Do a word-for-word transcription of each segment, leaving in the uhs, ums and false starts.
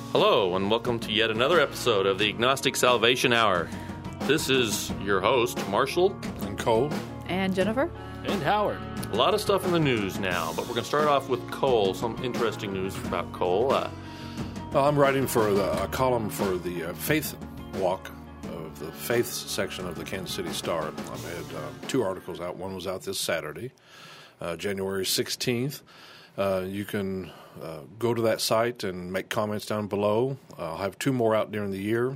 Hello, and welcome to yet another episode of the Agnostic Salvation Hour. This is your host, Marshall. And Cole. And Jennifer. And Howard. A lot of stuff in the news now, but we're going to start off with Cole. Some interesting news about Cole. Uh, well, I'm writing for the, a column for the uh, Faith Walk of the Faith section of the Kansas City Star. I've had uh, two articles out. One was out this Saturday, uh, January sixteenth. Uh, you can uh, go to that site and make comments down below. Uh, I'll have two more out during the year.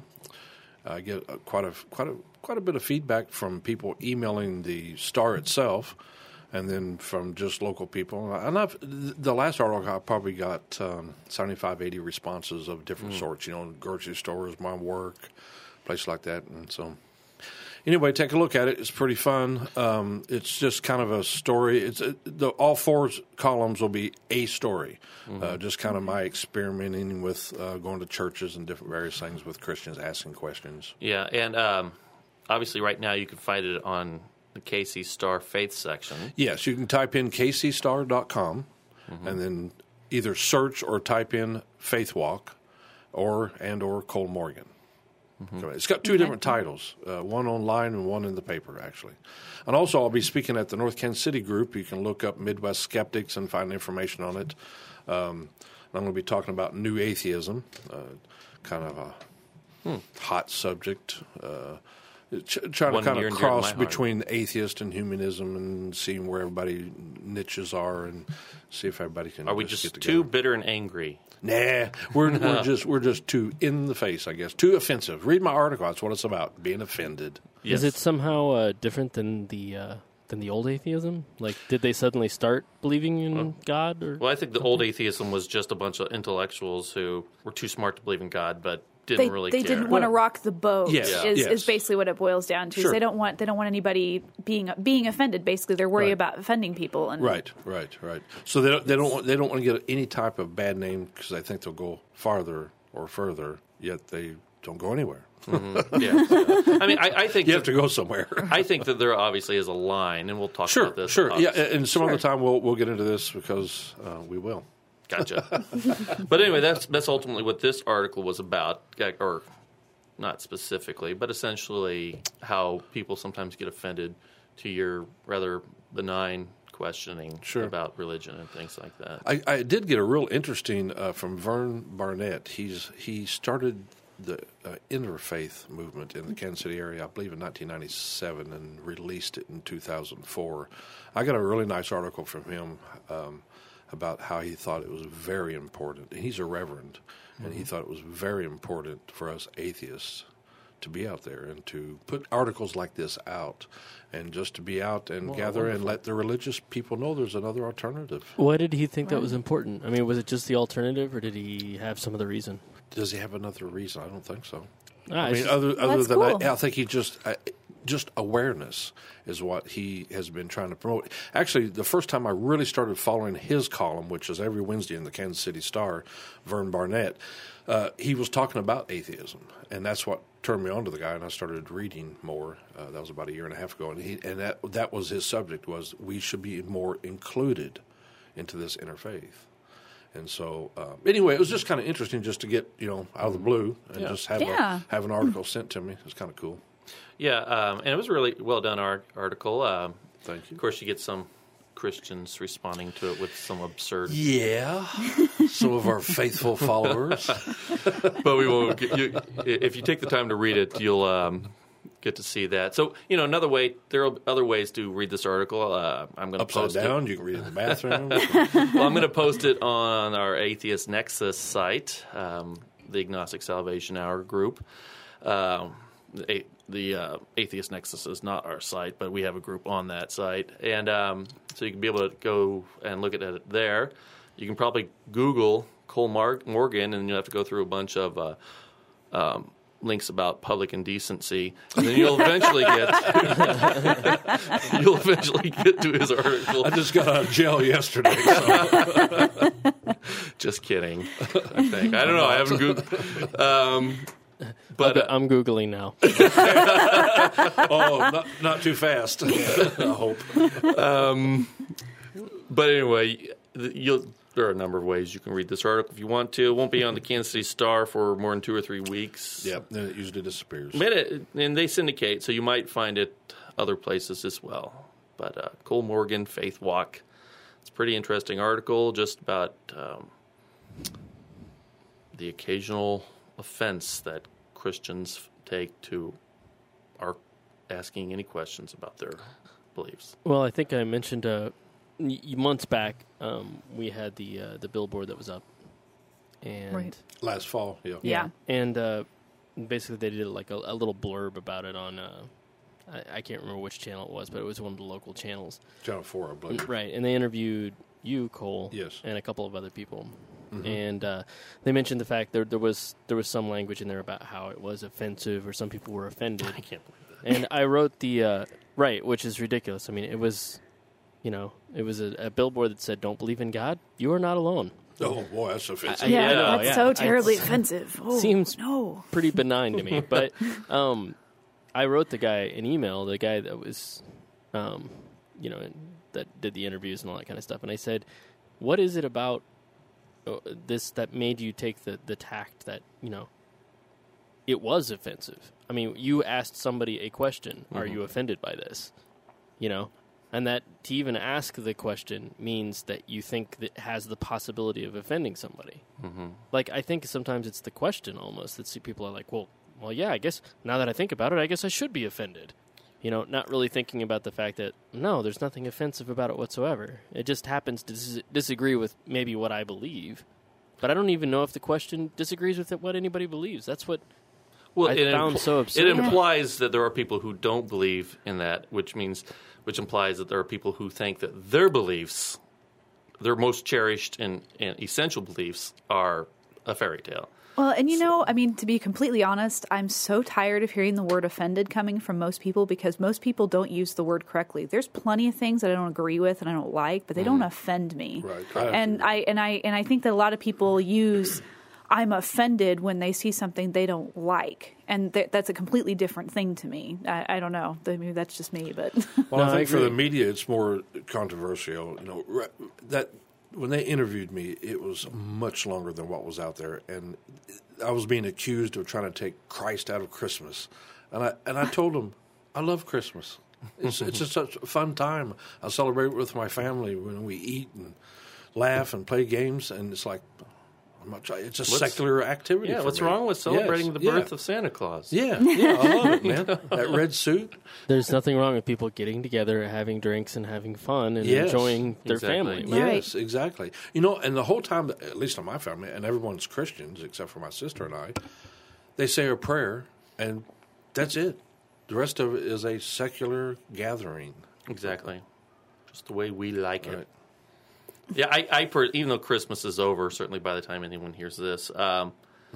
I get uh, quite a quite a quite a bit of feedback from people emailing the Star itself, and then from just local people. And I've, the last article I probably got um, seventy-five, eighty responses of different mm. sorts. You know, grocery stores, my work, places like that, and so. Anyway, take a look at it. It's pretty fun. Um, it's just kind of a story. It's uh, the, all four columns will be a story, mm-hmm. uh, just kind of my experimenting with uh, going to churches and different various things with Christians, asking questions. Yeah, and um, obviously right now you can find it on the K C Star Faith section. Yes, you can type in k c star dot com mm-hmm. and then either search or type in Faith Walk or and or Cole Morgan. Mm-hmm. It's got two okay. different titles, uh, one online and one in the paper, actually. And also, I'll be speaking at the North Kansas City group. You can look up Midwest Skeptics and find information on it. Um, I'm going to be talking about new atheism, uh, kind of a hmm. hot subject, uh, ch- trying one to kind of cross my between atheist and humanism and seeing where everybody niches are and see if everybody can. Are we just, just get too bitter and angry? Nah, we're we're just we're just too in the face, I guess. Too offensive. Read my article. That's what it's about. Being offended. Yes. Is it somehow uh, different than the uh, than the old atheism? Like, did they suddenly start believing in well, God? Or well, I think the something? old atheism was just a bunch of intellectuals who were too smart to believe in God, but didn't they, really they care. didn't want to rock the boat. Yes, yeah. yes. Is, is basically what it boils down to. Sure. They don't want they don't want anybody being being offended. Basically, they're worried right. about offending people. And right, right, right. So they don't they don't want, they don't want to get any type of bad name because they think they'll go farther or further. Yet they don't go anywhere. Mm-hmm. Yeah. I mean, I, I think you that, have to go somewhere. I think that there obviously is a line, and we'll talk sure, about this. Sure, obviously. yeah, and some sure. other time we'll we'll get into this because uh, we will. Gotcha. But anyway, that's that's ultimately what this article was about, or not specifically, but essentially how people sometimes get offended to your rather benign questioning sure. about religion and things like that. I, I did get a real interesting uh, from Vern Barnett. He's he started the uh, interfaith movement in the Kansas City area, I believe, in nineteen ninety-seven, and released it in two thousand four. I got a really nice article from him um, about how he thought it was very important. He's a reverend, mm-hmm. and he thought it was very important for us atheists to be out there and to put articles like this out and just to be out and well, gather wonderful. and let the religious people know there's another alternative. Why did he think right. that was important? I mean, was it just the alternative, or did he have some other reason? Does he have another reason? I don't think so. Ah, I mean, just, other, other That's than cool. I, I think he just uh, just awareness is what he has been trying to promote. Actually, the first time I really started following his column, which is every Wednesday in the Kansas City Star, Vern Barnett, uh, he was talking about atheism, and that's what turned me on to the guy, and I started reading more. Uh, that was about a year and a half ago, and he and that that was his subject, was we should be more included into this interfaith. And so, uh, anyway, it was just kind of interesting just to get, you know, out of the blue and yeah. just have yeah. a, have an article sent to me. It was kind of cool. Yeah, um, and it was a really well done art- article. Um, Thank you. Of course, you get some Christians responding to it with some absurd. Yeah, some of our faithful followers. But we will. You, if you take the time to read it, you'll um, get to see that. So, you know, another way. There are other ways to read this article. Uh, I'm going to Upside post down. it. You can read it in the bathroom. Well, I'm going to post it on our Atheist Nexus site, um, the Agnostic Salvation Hour group. Um, the the uh, Atheist Nexus is not our site, but we have a group on that site, and um, so you can be able to go and look at it there. You can probably Google Cole Mar- Morgan, and you'll have to go through a bunch of uh, um, links about public indecency, and then you'll eventually get you'll eventually get to his article. I just got out of jail yesterday. So. Just kidding. I think I don't know. I haven't Googled. Um, But uh, I'm Googling now. oh, not, not too fast. I hope. Um, but anyway, you'll there are a number of ways you can read this article if you want to. It won't be on the Kansas City Star for more than two or three weeks. Yep, then it usually disappears. But it, and they syndicate, so you might find it other places as well. But uh, Cole Morgan, Faith Walk. It's a pretty interesting article just about um, the occasional offense that Christians take to our asking any questions about their beliefs. Well, I think I mentioned uh, y- months back um, we had the uh, the billboard that was up, and Right. Last fall, yeah. Yeah. and uh, basically they did like a, a little blurb about it on uh, I, I can't remember which channel it was, but it was one of the local channels, Channel four, I believe. right? And they interviewed you, Cole, Yes. and a couple of other people. Mm-hmm. And uh, they mentioned the fact there there was there was some language in there about how it was offensive or some people were offended. I can't believe that. And I wrote the uh, right, which is ridiculous. I mean, it was, you know, it was a, a billboard that said, "Don't believe in God, you are not alone." Oh, boy, that's offensive. Yeah, I know, that's yeah. so terribly It's- offensive. Oh, seems- no. Pretty benign to me, but um, I wrote the guy an email, the guy that was, um, you know, that did the interviews and all that kind of stuff, and I said, "What is it about uh, this that made you take the the tact that you know?" It was offensive. I mean, you asked somebody a question, are you offended by this? You know? And that to even ask the question means that you think that has the possibility of offending somebody. Mm-hmm. Like, I think sometimes it's the question almost that see people are like, well, well, yeah, I guess now that I think about it, I guess I should be offended. You know, not really thinking about the fact that, no, there's nothing offensive about it whatsoever. It just happens to dis- disagree with maybe what I believe. But I don't even know if the question disagrees with what anybody believes. That's what Well, I it found impl- so absurd. It implies that there are people who don't believe in that, which means, which implies that there are people who think that their beliefs, their most cherished and, and essential beliefs, are a fairy tale. Well, and you know, I mean, to be completely honest, I'm so tired of hearing the word offended coming from most people because most people don't use the word correctly. There's plenty of things that I don't agree with and I don't like, but they don't offend me. Right. I And I and I and I think that a lot of people use I'm offended when they see something they don't like, and th- that's a completely different thing to me. I, I don't know. Maybe that's just me, but Well, No, I I think for the agree. media, it's more controversial. You know, re- that when they interviewed me, it was much longer than what was out there, and I was being accused of trying to take Christ out of Christmas, and I and I told them I love Christmas. It's it's just such a fun time. I celebrate it with my family when we eat and laugh and play games, and it's like. I'm not trying, it's a What's- secular activity. Yeah, for what's me. wrong with celebrating Yes, the birth yeah. of Santa Claus? Yeah, yeah, I love it, man. That red suit. There's nothing wrong with people getting together, having drinks, and having fun, and Yes, enjoying their exactly. family. Right. Yes, exactly. You know, and the whole time, at least in my family, and everyone's Christians except for my sister and I, they say a prayer, and that's it. The rest of it is a secular gathering. Exactly. Just the way we like Right. it. Yeah, I, I per, even though Christmas is over, certainly by the time anyone hears this, um,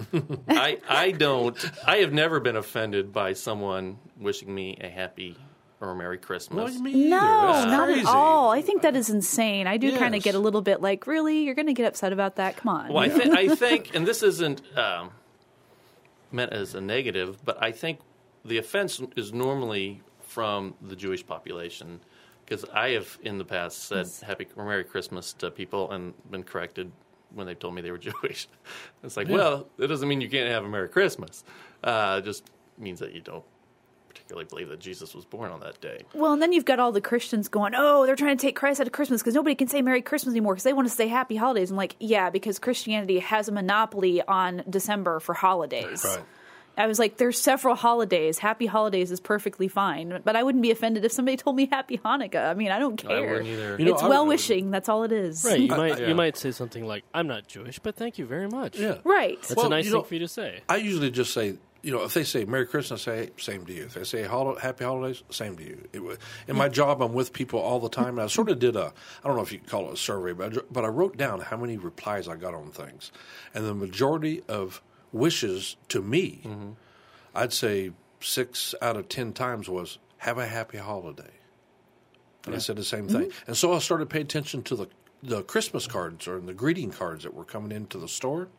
I, I don't, I have never been offended by someone wishing me a happy or a Merry Christmas. What do you mean? no, That's not crazy. at all. I think that is insane. I do kind of Yes. get a little bit like, really, you're going to get upset about that? Come on. Well, I, th- I think, and this isn't um, meant as a negative, but I think the offense is normally from the Jewish population, because I have in the past said "Happy or Merry Christmas" to people and been corrected when they've told me they were Jewish. It's like, Yeah. well, that doesn't mean you can't have a Merry Christmas. Uh, it just means that you don't particularly believe that Jesus was born on that day. Well, and then you've got all the Christians going, oh, they're trying to take Christ out of Christmas because nobody can say Merry Christmas anymore because they want to say Happy Holidays. I'm like, yeah, because Christianity has a monopoly on December for holidays. Right. I was like, there's several holidays. Happy Holidays is perfectly fine. But I wouldn't be offended if somebody told me Happy Hanukkah. I mean, I don't I care. wouldn't either. You know, It's I- well-wishing. That's all it is. Right, you I- might I- yeah. you might say something like, "I'm not Jewish, but thank you very much." Yeah. Right. That's Well, a nice you thing know- for you to say. I usually just say, you know, if they say Merry Christmas, I say same to you. If they say hol- Happy Holidays, same to you. It, wa- in my job, I'm with people all the time, and I sort of did a, I don't know if you could call it a survey, but I, dr- but I wrote down how many replies I got on things. And the majority of wishes to me, I'd say six out of ten times was, have a happy holiday. And I said the same thing. And so I started paying attention to the, the Christmas cards or the greeting cards that were coming into the store.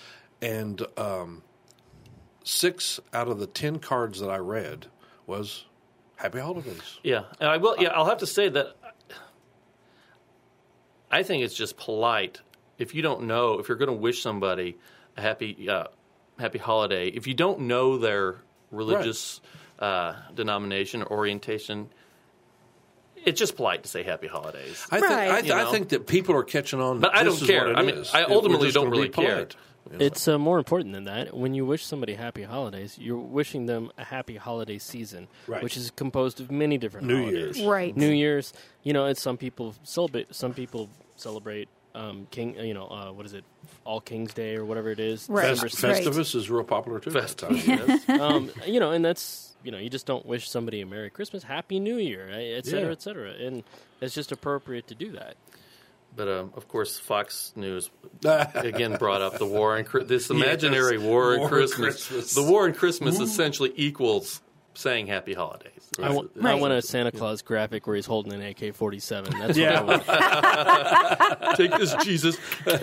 And um, six out of the ten cards that I read was Happy Holidays. Yeah, and I will. Yeah, I'll have to say that I think it's just polite if you don't know, if you're going to wish somebody a happy uh, happy holiday, if you don't know their religious right. uh, denomination or orientation, it's just polite to say happy holidays. I think right. I, th- you know? I think that people are catching on. But I don't care. I mean, is. I ultimately don't really polite, care. you know? It's uh, more important than that. When you wish somebody happy holidays, you're wishing them a happy holiday season, right. which is composed of many different New holidays. Year's. Right. New Year's, you know, and some people celebrate. Some people celebrate um, King. You know, uh, what is it? All King's Day or whatever it is. Right. Fest- Right. Festivus is real popular too. Festivus, yes. um, you know, and that's, you know, you just don't wish somebody a Merry Christmas, Happy New Year, et cetera, Yeah. et cetera. And it's just appropriate to do that. But um, of course, Fox News again brought up the war and this imaginary Yes. war and War Christmas. Christmas. The war and Christmas essentially equals saying Happy Holidays. I want, I Right. want a Santa Claus graphic where he's holding an A K forty-seven. That's Yeah. what I want. Take this, Jesus.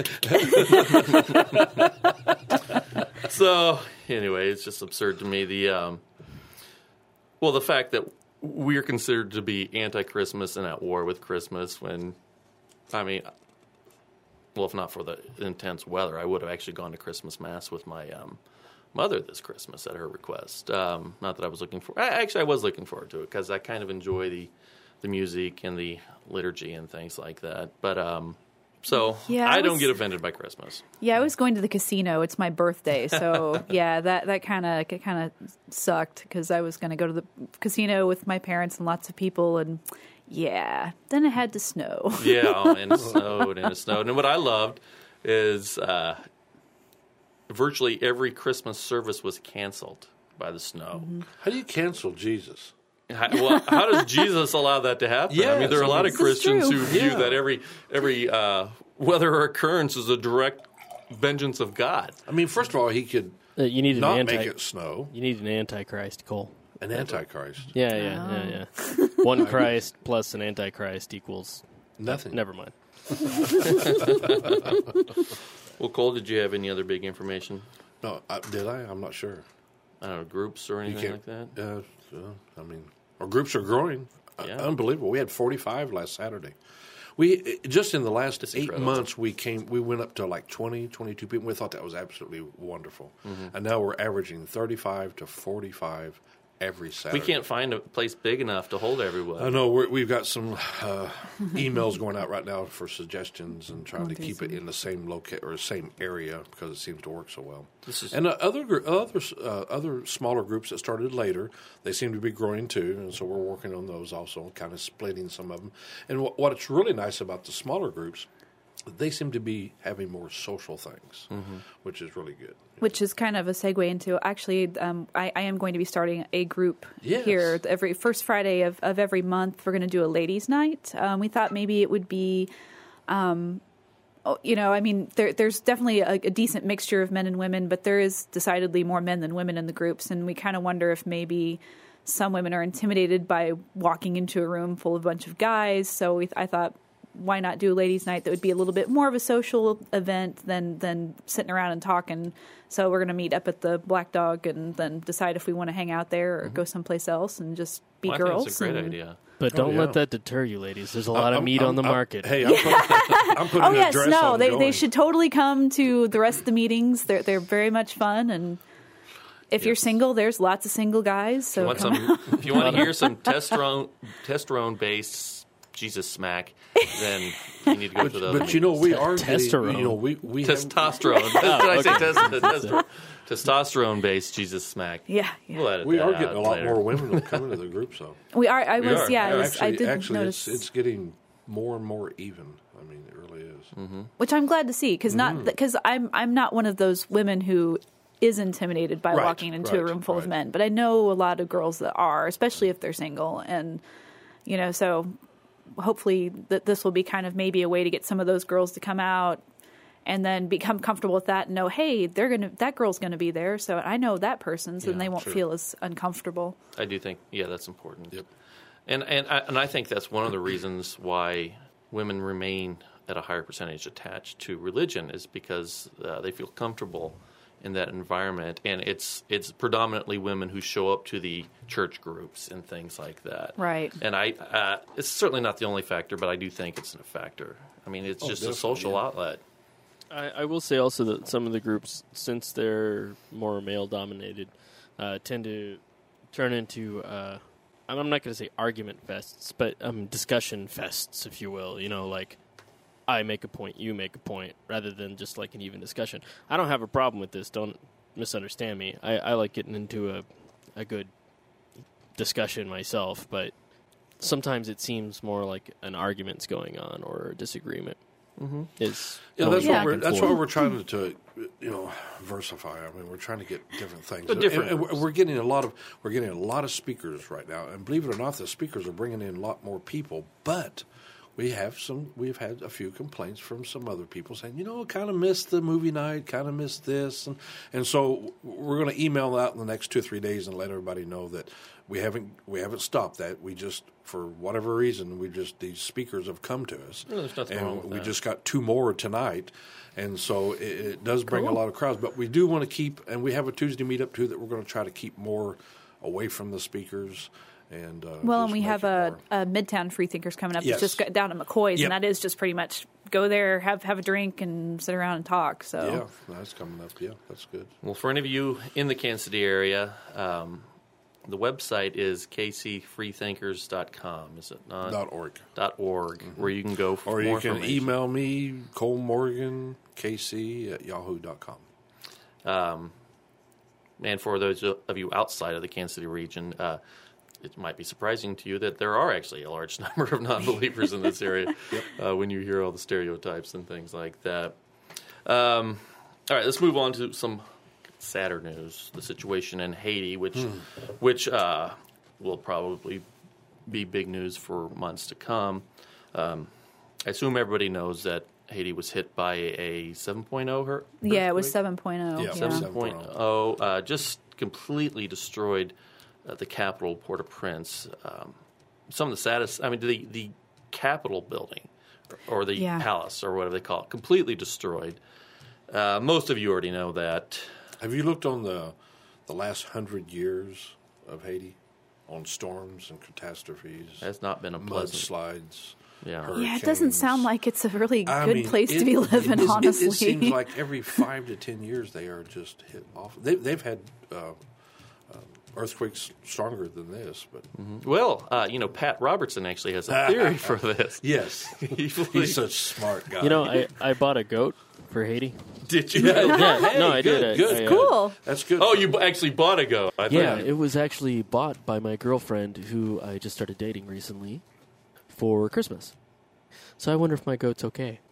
So anyway, it's just absurd to me. The um, well, the fact that we're considered to be anti-Christmas and at war with Christmas when, I mean, well, if not for the intense weather, I would have actually gone to Christmas Mass with my um, mother this Christmas at her request. Um, not that I was looking for. Actually, I was looking forward to it because I kind of enjoy the the music and the liturgy and things like that. But um, so Yeah, I I don't was- get offended by Christmas. Yeah, I was going to the casino. It's my birthday, so yeah, that that kind of kind of sucked because I was going to go to the casino with my parents and lots of people, and yeah, then it had to snow. Yeah, oh, and it snowed and it snowed. And what I loved is uh, virtually every Christmas service was canceled by the snow. How do you cancel Jesus? How, well, how does Jesus allow that to happen? I mean, Yes, there are a I lot mean- of This is Christians true. who view Yeah. that every every uh, weather or occurrence is a direct vengeance of God. I mean, first of all, he could Uh, you need an not anti. make it snow. You need an antichrist, Cole. An antichrist. Yeah, yeah, yeah, yeah. One Christ plus an antichrist equals. Nothing. Never mind. Well, Cole, did you have any other big information? No, I, did I? I'm not sure. I don't know, groups or You anything like can't. that? Uh, uh, I mean, our groups are growing. Uh, Yeah. unbelievable. We had forty-five last Saturday. We just in the last That's eight incredible. months we came. We went up to like twenty, twenty-two people. We thought that was absolutely wonderful. Mm-hmm. And now we're averaging thirty-five to forty-five every Saturday. We can't find a place big enough to hold everyone. I know we're, we've got some uh, emails going out right now for suggestions and trying to keep it in the same loca- or same area because it seems to work so well. This is- and uh, other gr- other uh, other smaller groups that started later, they seem to be growing too, and so we're working on those also, kind of splitting some of them. And wh- what's really nice about the smaller groups, they seem to be having more social things, which is really good. Which is kind of a segue into actually, um, I, I am going to be starting a group Yes. here every first Friday of, of every month. We're going to do a ladies' night. Um, we thought maybe it would be, um, oh, you know, I mean, there, there's definitely a, a decent mixture of men and women, but there is decidedly more men than women in the groups, and we kind of wonder if maybe some women are intimidated by walking into a room full of a bunch of guys. So we, I thought, why not do a ladies' night that would be a little bit more of a social event than than sitting around and talking. So we're going to meet up at the Black Dog and then decide if we want to hang out there or go someplace else and just be Well, I girls. think it's a great and- idea. But don't Oh, yeah. let that deter you, ladies. There's a lot of I'm- meat I'm- on the I'm- market. Hey, I'm putting, I'm putting Oh a yes, dress no, on they going. they should totally come to the rest of the meetings. They're they're very much fun, and if you're Yes. single, there's lots of single guys. So You want come some, if you want to hear some testosterone testerone based Jesus smack, then you need to go to those. But you know, we are getting, Testosterone. you know, we we have, testosterone. Did I say test, testosterone? Testosterone based Jesus smack. yeah, yeah. We'll edit we that are out getting a lot later. more women coming to the group. So we are. I We was. are. Yeah, I, was, actually, I did actually, notice. it's it's getting more and more even. I mean, it really is. Mm-hmm. Which I'm glad to see, because not because I'm I'm not one of those women who is intimidated by Right, walking into a right, room full of right. men, but I know a lot of girls that are, especially if they're single, and you know, so hopefully that this will be kind of maybe a way to get some of those girls to come out and then become comfortable with that and know, hey, they're gonna that girl's gonna be there, so I know that person, so Yeah, they won't sure. feel as uncomfortable. I do think, yeah, that's important. Yep. And and I, and I think that's one of the reasons why women remain at a higher percentage attached to religion is because uh, they feel comfortable in that environment, and it's it's predominantly women who show up to the church groups and things like that. Right. And I, uh, it's certainly not the only factor, but I do think it's a factor. I mean, it's Oh, just a definitely, social yeah. outlet. I, I will say also that some of the groups, since they're more male-dominated, uh, tend to turn into, uh, I'm not going to say argument fests, but um, discussion fests, if you will. You know, like, I make a point, you make a point, rather than just like an even discussion. I don't have a problem with this. Don't misunderstand me. I, I like getting into a, a good discussion myself, but sometimes it seems more like an argument's going on or a disagreement. Mm-hmm. Is Yeah, that's Yeah. what we're that's why we're trying to, to you know versify. I mean, we're trying to get different things. But different And, and we're getting a lot of we're getting a lot of speakers right now, and believe it or not, the speakers are bringing in a lot more people. But we have some we've had a few complaints from some other people saying, you know, kind of missed the movie night, kind of missed this, and and so we're going to email out in the next two or three days and let everybody know that we haven't we haven't stopped that. We just, for whatever reason, we just these speakers have come to us, No, there's nothing and wrong with we that. just got two more tonight, and so it, it does bring Cool. a lot of crowds. But we do want to keep, and we have a Tuesday meetup too that we're going to try to keep more away from the speakers. And uh, Well, and just we make have it a, more- a Midtown Free Thinkers coming up. Yes. It's just got down at McCoy's, Yep. and that is just pretty much go there, have have a drink, and sit around and talk. So yeah, that's coming up. Yeah, that's good. Well, for any of you in the Kansas City area, um, the website is k c freethinkers dot com, is it not? Dot org. Dot org, where you can go for Or more you can information. email me, Cole Morgan, K C at yahoo dot com. Um, and for those of you outside of the Kansas City region, uh, it might be surprising to you that there are actually a large number of non-believers in this area uh, when you hear all the stereotypes and things like that. Um, all right, let's move on to some sadder news. The situation in Haiti, which which uh, will probably be big news for months to come. Um, I assume everybody knows that Haiti was hit by a seven point oh hur- yeah, it was earthquake? seven point oh. Yeah, Yeah, seven- seven point oh, uh, just completely destroyed uh, the capital, Port-au-Prince. Um, some of the saddest, I mean, the, the Capitol building or the Yeah. palace or whatever they call it, completely destroyed. Uh, most of you already know that. Have you looked on the the last hundred years of Haiti on storms and catastrophes, Has not been a pleasant. mudslides? Yeah. Yeah, it doesn't sound like it's a really I good mean, place it- to be living. it is- it- honestly, it seems like every five to ten years they are just hit off. They, they've had uh, uh, earthquakes stronger than this, but Well, uh, you know, Pat Robertson actually has a theory for this. yes, He he's believes- such a smart guy. You know, I, I bought a goat for Haiti. Did you? Yeah, Hey, no, I good, did. I- good. I, uh, cool. That's good. Oh, you b- actually bought a goat. I Yeah, thought- it was actually bought by my girlfriend, who I just started dating recently, for Christmas. So I wonder if my goat's okay.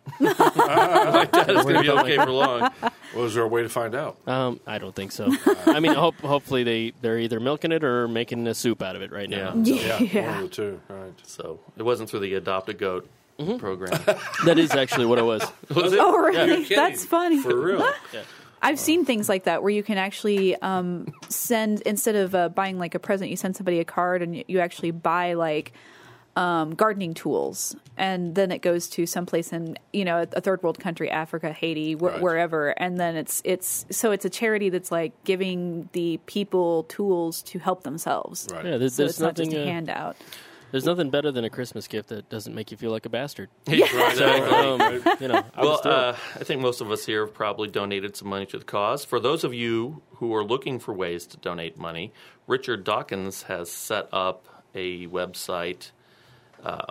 that is going to be okay for long. Well, is there a way to find out? Um, I don't think so. I mean, hope, hopefully they, they're either milking it or making a soup out of it right now. Yeah. Yeah. one of the two. Right. So it wasn't through the Adopt a Goat program. That is actually what it was. Was it? Oh, really? You're kidding. That's funny. For real. I've seen things like that where you can actually um, send, instead of uh, buying like a present, you send somebody a card and you, you actually buy like um, gardening tools, and then it goes to someplace in, you know, a third world country, Africa, Haiti, wh- Right. wherever, and then it's it's so it's a charity that's like giving the people tools to help themselves. Right. Yeah, there's, So there's it's not nothing. just a Uh, handout. there's nothing better than a Christmas gift that doesn't make you feel like a bastard. Right, So, exactly. um, you know, I Well, was thrilled. uh, I think most of us here have probably donated some money to the cause. For those of you who are looking for ways to donate money, Richard Dawkins has set up a website uh,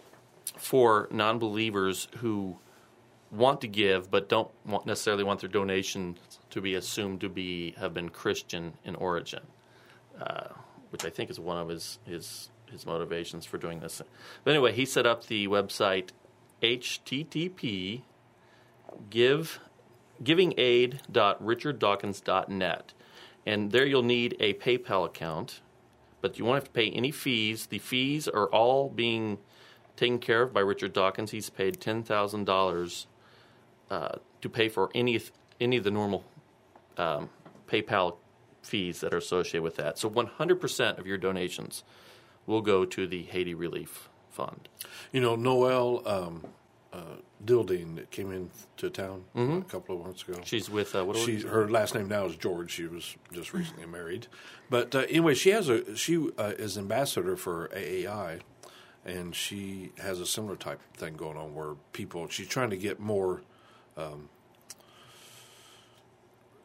for non-believers who want to give but don't want necessarily want their donations to be assumed to be have been Christian in origin, uh, which I think is one of his his his motivations for doing this. But anyway, he set up the website H T T P give givingaid dot richard dawkins dot net, and there you'll need a PayPal account, but you won't have to pay any fees. The fees are all being taken care of by Richard Dawkins. He's paid ten thousand dollars uh, to pay for any any of the normal um, PayPal fees that are associated with that. So one hundred percent of your donations will go to the Haiti Relief Fund. You know, Noelle um, uh, Dildine that came in to town a couple of months ago. She's with uh, what? are we- She, her last name now is George. She was just recently married, but uh, anyway, she has a she uh, is ambassador for A A I, and she has a similar type of thing going on where people. She's trying to get more um,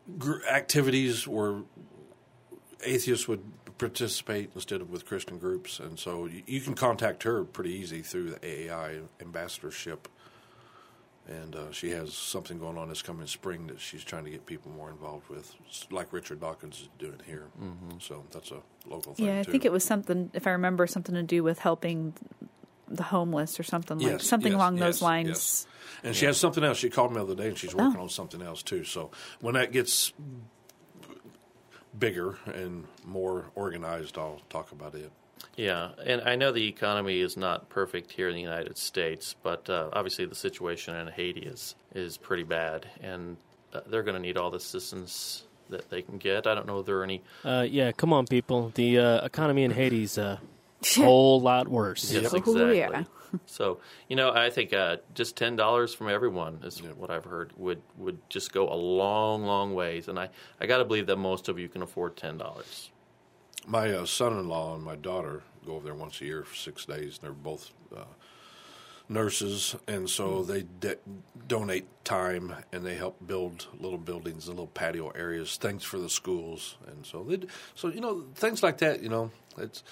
gr- activities where atheists would participate instead of with Christian groups, and so you, you can contact her pretty easy through the A A I ambassadorship. And uh, she has something going on this coming spring that she's trying to get people more involved with, like Richard Dawkins is doing here. Mm-hmm. So that's a local thing, Yeah, I too. think it was something, if I remember, something to do with helping the homeless or something like Yes, something yes, along yes, those lines. yes. And she has something else. She called me the other day, and she's working oh. on something else, too. So when that gets bigger and more organized, I'll talk about it. Yeah, and I know the economy is not perfect here in the United States, but uh, obviously the situation in Haiti is, is pretty bad, and uh, they're going to need all the assistance that they can get. I don't know if there are any... Uh, yeah, come on, people. The uh, economy in Haiti's a whole lot worse. Yes, Yep. exactly. Ooh, yeah. So, you know, I think uh, just ten dollars from everyone is yeah. what I've heard would, would just go a long, long ways, and I, I got to believe that most of you can afford ten dollars. My uh, son-in-law and my daughter go over there once a year for six days. They're both uh, nurses, and so they de- donate time, and they help build little buildings and little patio areas, things for the schools. And so, they, so you know, things like that, you know, it's.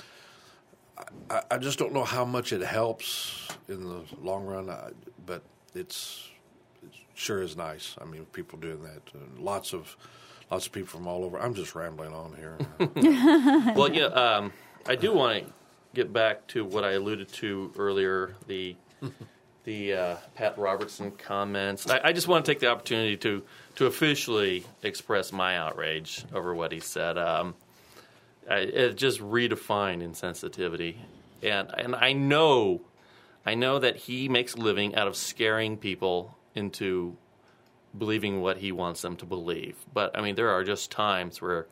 I, I just don't know how much it helps in the long run, I, but it's it sure is nice. I mean, people doing that, and lots of lots of people from all over. I'm just rambling on here. Well, yeah, um, I do want to get back to what I alluded to earlier, the the uh, Pat Robertson comments. I, I just want to take the opportunity to to officially express my outrage over what he said. Um, I, it just redefined insensitivity, and and I know, I know that he makes a living out of scaring people into believing what he wants them to believe. But I mean, there are just times where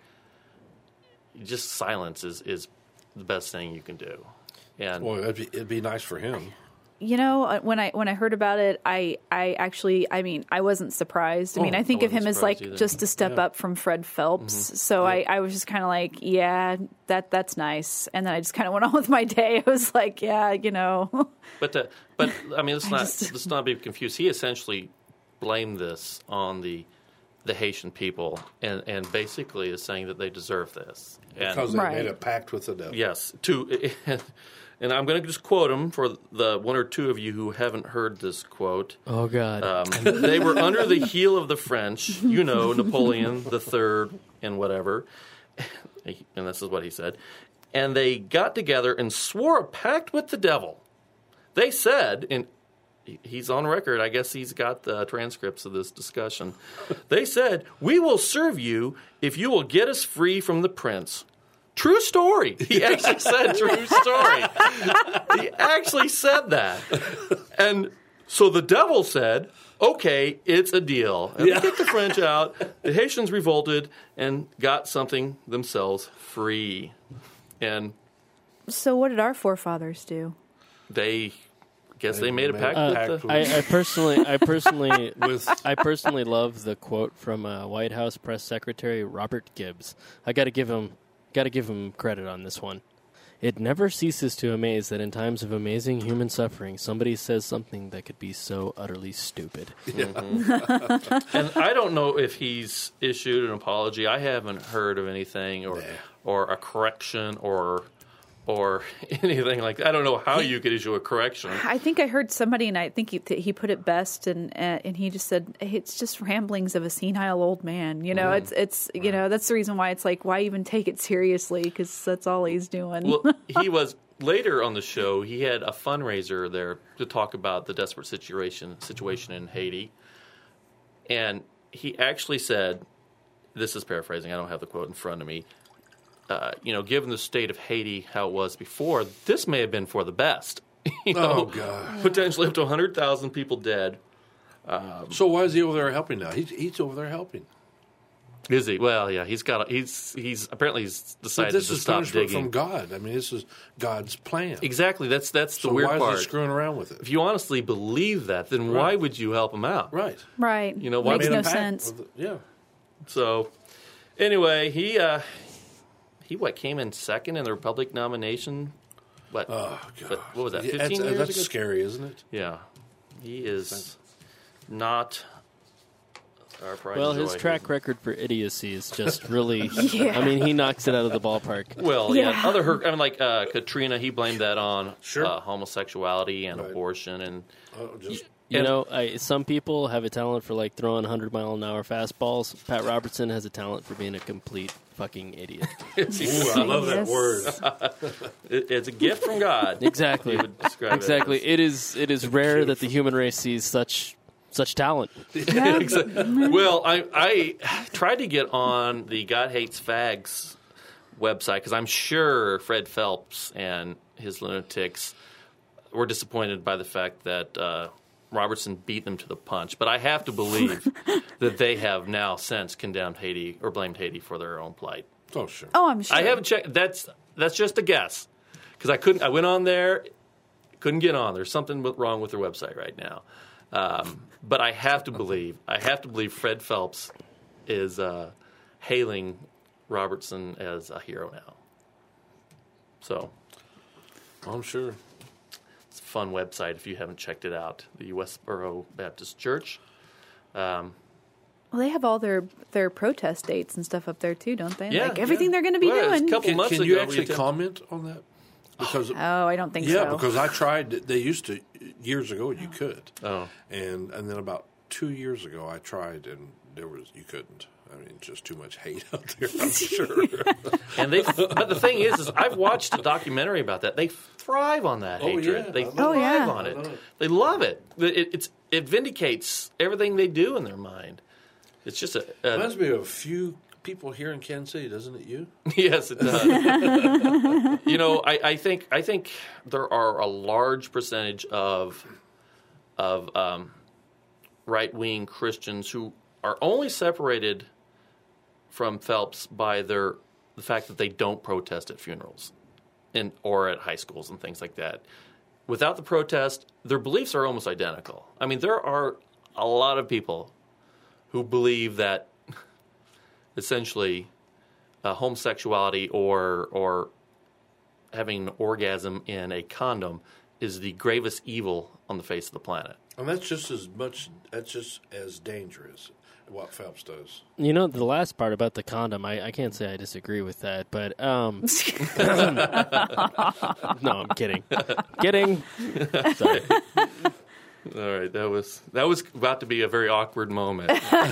just silence is, is the best thing you can do. And well, it'd be, it'd be nice for him. You know, when I when I heard about it, I, I actually, I mean, I wasn't surprised. I mean, Oh, I think I of him wasn't as like surprised either. just a step Yeah. up from Fred Phelps. Mm-hmm. So I, I was just kind of like, yeah, that that's nice. And then I just kind of went on with my day. I was like, yeah, you know. But uh, but I mean, let's I not just- let's not be confused. He essentially blamed this on the the Haitian people, and, and basically is saying that they deserve this. And Because they Right. made a pact with the devil. yes, to and I'm going to just quote him for the one or two of you who haven't heard this quote. Oh, God. Um, they were under the heel of the French, you know, Napoleon the Third and whatever. And this is what he said. And they got together and swore a pact with the devil. They said, and he's on record, I guess he's got the transcripts of this discussion. They said, "We will serve you if you will get us free from the prince." True story. He actually said true story. He actually said that. And so the devil said, okay, it's a deal. And Yeah. they kicked the French out. The Haitians revolted and got something themselves free. And So what did our forefathers do? they guess they, They made a made pact a with pact the... with- I, I personally, I personally, With I personally love the quote from uh, White House Press Secretary Robert Gibbs. I got to give him, got to give him credit on this one. It never ceases to amaze that in times of amazing human suffering, somebody says something that could be so utterly stupid. And I don't know if he's issued an apology. I haven't heard of anything or Nah. or a correction or or anything like that. I don't know how you could issue a correction. I think I heard somebody, and I think he, he put it best, and uh, and he just said it's just ramblings of a senile old man. You know, it's it's you know that's the reason why it's like, why even take it seriously, because that's all he's doing. Well, he was later on the show. He had a fundraiser there to talk about the desperate situation situation in Haiti, and he actually said, "This is paraphrasing. I don't have the quote in front of me. Uh, you know, given the state of Haiti, how it was before, this may have been for the best. you know, Oh, God. potentially up to one hundred thousand people dead. So why is he over there helping now? He's, he's over there helping. Is he? Well, yeah, he's got. A, he's he's apparently he's But decided this to is stop punishment digging. from God. I mean, this is God's plan. Exactly. That's that's the So weird why is part. he screwing around with it? If you honestly believe that, then why Right. would you help him out? Right. right? You know, why makes made no a pact sense. with the- yeah. So, anyway, he uh, he what came in second in the Republic nomination. What? Oh, God. But what was that? Yeah, Fifteen that's, years that's ago. scary, isn't it? Yeah, he is not our pride Well, and his joy. track record for idiocy is just really. Yeah. I mean, he knocks it out of the ballpark. Well, yeah. Yeah. Other, hur- I mean, like uh, Katrina, he blamed that on Sure. uh, homosexuality and Right. abortion, and Oh, just You And- know, I, some people have a talent for like throwing one hundred mile an hour fastballs. Pat Robertson has a talent for being a complete fucking idiot. ooh, I love that Yes. word. it, it's a gift from God. Exactly. You would describe it Exactly. as. It is. It is rare that the human race sees such such talent. Yeah. Well, I, I tried to get on the God Hates Fags website because I'm sure Fred Phelps and his lunatics were disappointed by the fact that uh, Robertson beat them to the punch. But I have to believe that they have now since condemned Haiti or blamed Haiti for their own plight. Oh, sure. Oh, I'm sure. I haven't checked. That's that's just a guess because I couldn't. I went on there, couldn't get on. There's something wrong with their website right now. Um, but I have to believe. I have to believe Fred Phelps is uh, hailing Robertson as a hero now. So I'm sure. it's a fun website if you haven't checked it out. The Westboro Baptist Church. Um, Well, they have all their their protest dates and stuff up there too, don't they? Yeah, like everything yeah. they're going to be Well, it's a doing. couple Can, months can ago, you we actually attempted- comment on that? Because Oh, I don't think yeah, so. because I tried. They used to years ago. You could. Oh. And and then about two years ago, I tried, and there was you couldn't. I mean, just too much hate out there. I'm sure. And they, but the thing is, is I've watched a documentary about that. They thrive on that Oh, hatred. yeah. They I love thrive it. Oh, yeah. on I it. love it. They love it. It, it's it vindicates everything they do in their mind. It's just a, a Reminds me of a few people here in Kansas City, doesn't it? You? yes, it does. You know, I, I think I think there are a large percentage of of um, right wing Christians who are only separated from Phelps by their the fact that they don't protest at funerals and or at high schools and things like that. Without the protest, their beliefs are almost identical. I mean, there are a lot of people who believe that essentially uh, homosexuality or or having an orgasm in a condom is the gravest evil on the face of the planet. And that's just as much. That's just as dangerous. What Phelps does. You know, the last part about the condom, I, I can't say I disagree with that, but um, no, I'm kidding, kidding. Sorry. All right, that was that was about to be a very awkward moment.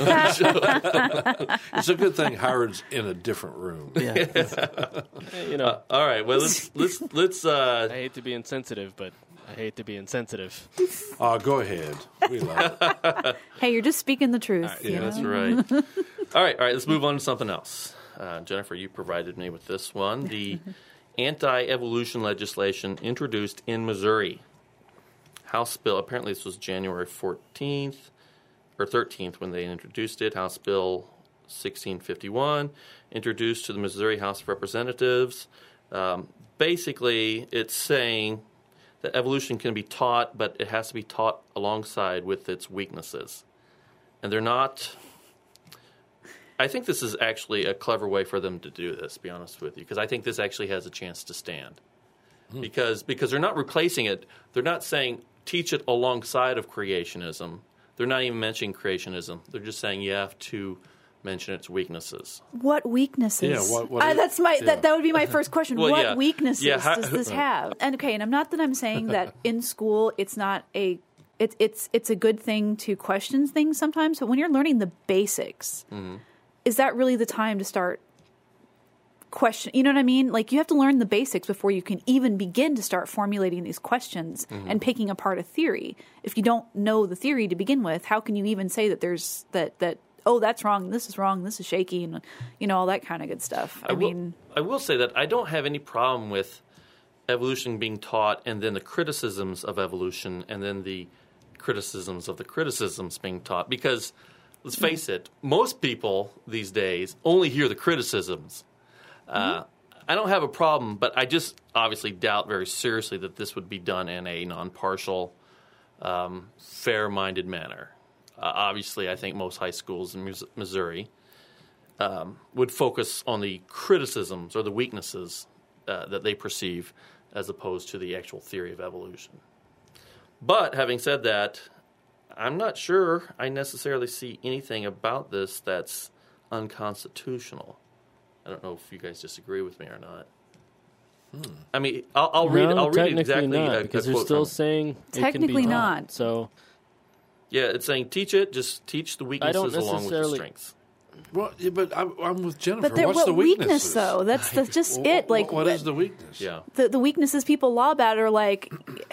It's a good thing Howard's in a different room. Yeah, you know, All right, well let's let's let's. Uh, I hate to be insensitive, but I hate to be insensitive. Uh, go ahead. We love it. Hey, you're just speaking the truth. yeah, you know? that's right. All right, all right. Let's move on to something else. Uh, Jennifer, you provided me with this one: the anti-evolution legislation introduced in Missouri. House bill. Apparently, this was January fourteenth or thirteenth when they introduced it. House Bill sixteen fifty-one, introduced to the Missouri House of Representatives. Um, basically, it's saying that evolution can be taught, but it has to be taught alongside with its weaknesses. And they're not... I think this is actually a clever way for them to do this, to be honest with you, because I think this actually has a chance to stand. Hmm. Because because they're not replacing it. They're not saying teach it alongside of creationism. They're not even mentioning creationism. They're just saying you have to mention its weaknesses. What weaknesses? Yeah, what- what Uh, is- that's my yeah. that, that would be my first question. Well, what yeah. weaknesses Yeah, how- does this have? And okay, and I'm not that I'm saying that in school it's not a it's it's it's a good thing to question things sometimes, but when you're learning the basics, Mm-hmm. is that really the time to start question? You know what I mean? Like you have to learn the basics before you can even begin to start formulating these questions Mm-hmm. and picking apart a theory. If you don't know the theory to begin with, how can you even say that there's that that oh, that's wrong, this is wrong, this is shaky, and you know all that kind of good stuff. I, I will, mean, I will say that I don't have any problem with evolution being taught and then the criticisms of evolution and then the criticisms of the criticisms being taught. Because, let's face it, most people these days only hear the criticisms. Uh, I don't have a problem, but I just obviously doubt very seriously that this would be done in a non-partial, um, fair-minded manner. Uh, obviously, I think most high schools in Mis- Missouri um, would focus on the criticisms or the weaknesses uh, that they perceive as opposed to the actual theory of evolution. But having said that, I'm not sure I necessarily see anything about this that's unconstitutional. I don't know if you guys disagree with me or not. Hmm. I mean, I'll, I'll read. No, I'll read technically exactly not, a, a because they're quote still from, saying it can Technically be not. taught. So yeah, it's saying teach it. Just teach the weaknesses along with the necessarily- strengths. Well, yeah, but I'm, I'm with Jennifer. But there, What's what the weakness weaknesses? though? That's that's just Well, it. Like what is the weakness? Yeah. the the weaknesses people lob at are like,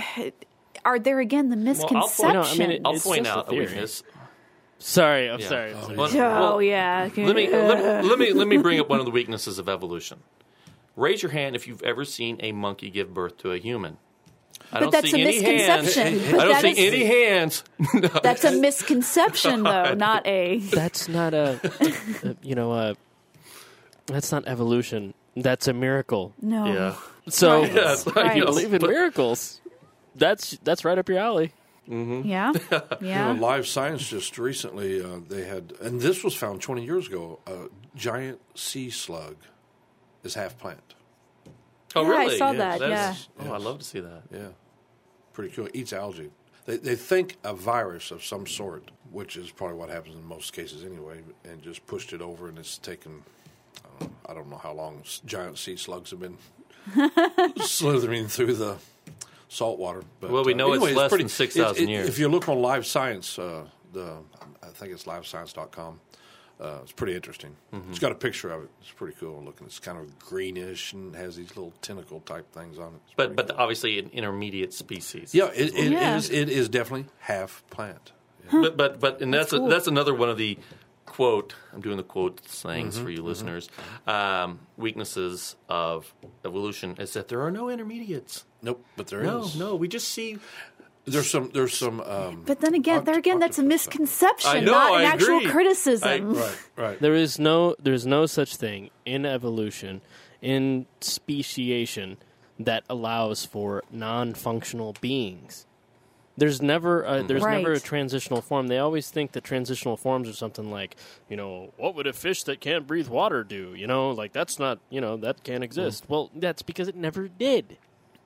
are there again the Well, misconception? I'll point, No, I mean, it- I'll It's point just a out a theory. weakness. sorry, I'm Yeah. sorry. Oh, Well, yeah. oh well, yeah. Let me, let me let me let me bring up one of the weaknesses of evolution. Raise your hand if you've ever seen a monkey give birth to a human. I But don't that's see a any hands. misconception. I But don't that see is- any hands. That's a misconception, though, not a. That's not a, a you know, a, that's not evolution. That's a miracle. No. Yeah. So Right. Yeah, it's like, Right. you you know, believe in but- miracles. That's that's right up your alley. Yeah. You Yeah. know, Live Science just recently, uh, they had, and this was found twenty years ago, a giant sea slug is half plant. Oh, Yeah, I really? saw Yes. that, That's- yeah. Oh, I'd love to see that. Yeah. Pretty cool. Eats algae. They, they think a virus of some sort, which is probably what happens in most cases anyway, and just pushed it over, and it's taken, I don't know, I don't know how long s- giant sea slugs have been slithering through the salt water. But, Well, we know it's anyway, less pretty- than six it's- thousand it- years. If you look on Live Science, uh, the I think it's live science dot com, uh, it's pretty interesting. Mm-hmm. It's got a picture of it. It's pretty cool looking. It's kind of greenish and has these little tentacle type things on it. It's But pretty but cool. obviously an intermediate species. Yeah, it, it Yeah. is. It is definitely half plant. But but but and that's That's cool. a, that's another one of the quote. I'm doing the quote things Mm-hmm, for you listeners. Um, weaknesses of evolution is that there are no intermediates. Nope, but there No, is. no. We just see. There's some. There's some. Um, But then again, oct- there again, that's a octopus stuff. misconception, I know, not an I actual agree. criticism. Right, right. There is no there's no such thing in evolution, in speciation, that allows for non-functional beings. There's never a, there's Right. never a transitional form. They always think that transitional forms are something like, you know, what would a fish that can't breathe water do? You know, like that's not, you know, that can't exist. Well, that's because it never did.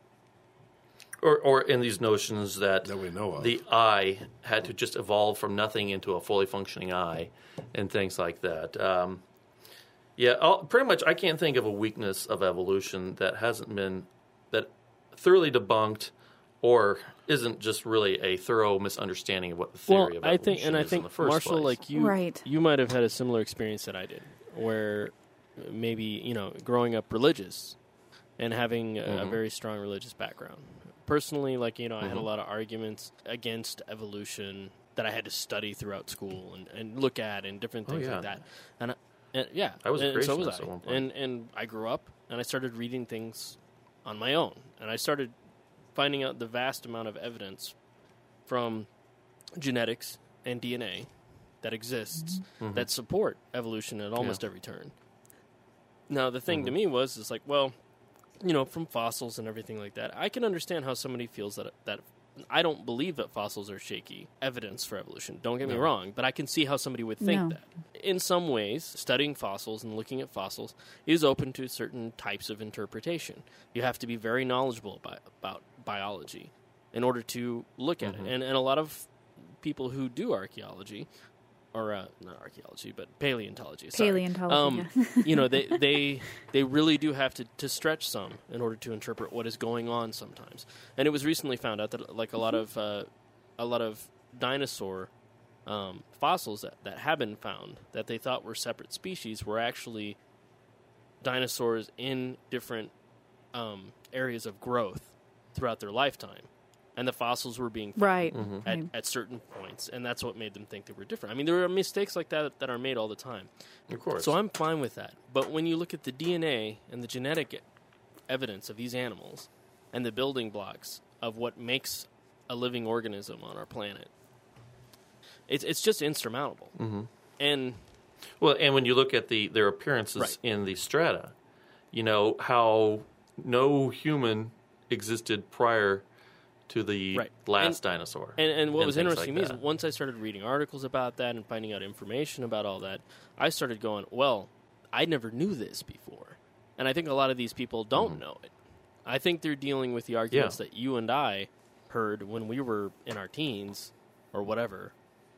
Or, or in these notions that, That we know of. the eye had to just evolve from nothing into a fully functioning eye and things like that. Um, yeah, I'll, pretty much I can't think of a weakness of evolution that hasn't been that thoroughly debunked or isn't just really a thorough misunderstanding of what the theory Well, of I evolution think, and I is in think the first Marshall, place. like you, Right. you might have had a similar experience that I did, where maybe you know, growing up religious and having a, a Mm-hmm. very strong religious background. Personally, like you know, I had a lot of arguments against evolution that I had to study throughout school and, and look at and different Oh, things yeah. like that. And, I, and yeah, I was a and so was creationist I. at one point. And and I grew up and I started reading things on my own, and I started finding out the vast amount of evidence from genetics and D N A that exists Mm-hmm. that support evolution at almost every turn. Now, the thing to me was, is like, well, you know, from fossils and everything like that, I can understand how somebody feels that that I don't believe that fossils are shaky evidence for evolution. Don't get me wrong, but I can see how somebody would think No. that. In some ways, studying fossils and looking at fossils is open to certain types of interpretation. You have to be very knowledgeable about, about biology in order to look at it. And, and a lot of people who do archaeology, or uh, not archaeology, but paleontology. Sorry. Paleontology, Um, you know, they, they they really do have to, to stretch some in order to interpret what is going on sometimes. And it was recently found out that like a lot of uh, a lot of dinosaur um, fossils that, that have been found that they thought were separate species were actually dinosaurs in different um, areas of growth throughout their lifetime. And the fossils were being found Right. at, Right. at certain points, and that's what made them think they were different. I mean, there are mistakes like that that are made all the time. Of course. So I'm fine with that. But when you look at the D N A and the genetic evidence of these animals and the building blocks of what makes a living organism on our planet, it's it's just insurmountable. Mm-hmm. And Well, and when you look at the their appearances Right. in the strata, you know how no human existed prior to the Right. last And- dinosaur. And, and what and was things interesting like to me that. is once I started reading articles about that and finding out information about all that, I started going, well, I never knew this before. And I think a lot of these people don't Mm-hmm. know it. I think they're dealing with the arguments that you and I heard when we were in our teens or whatever,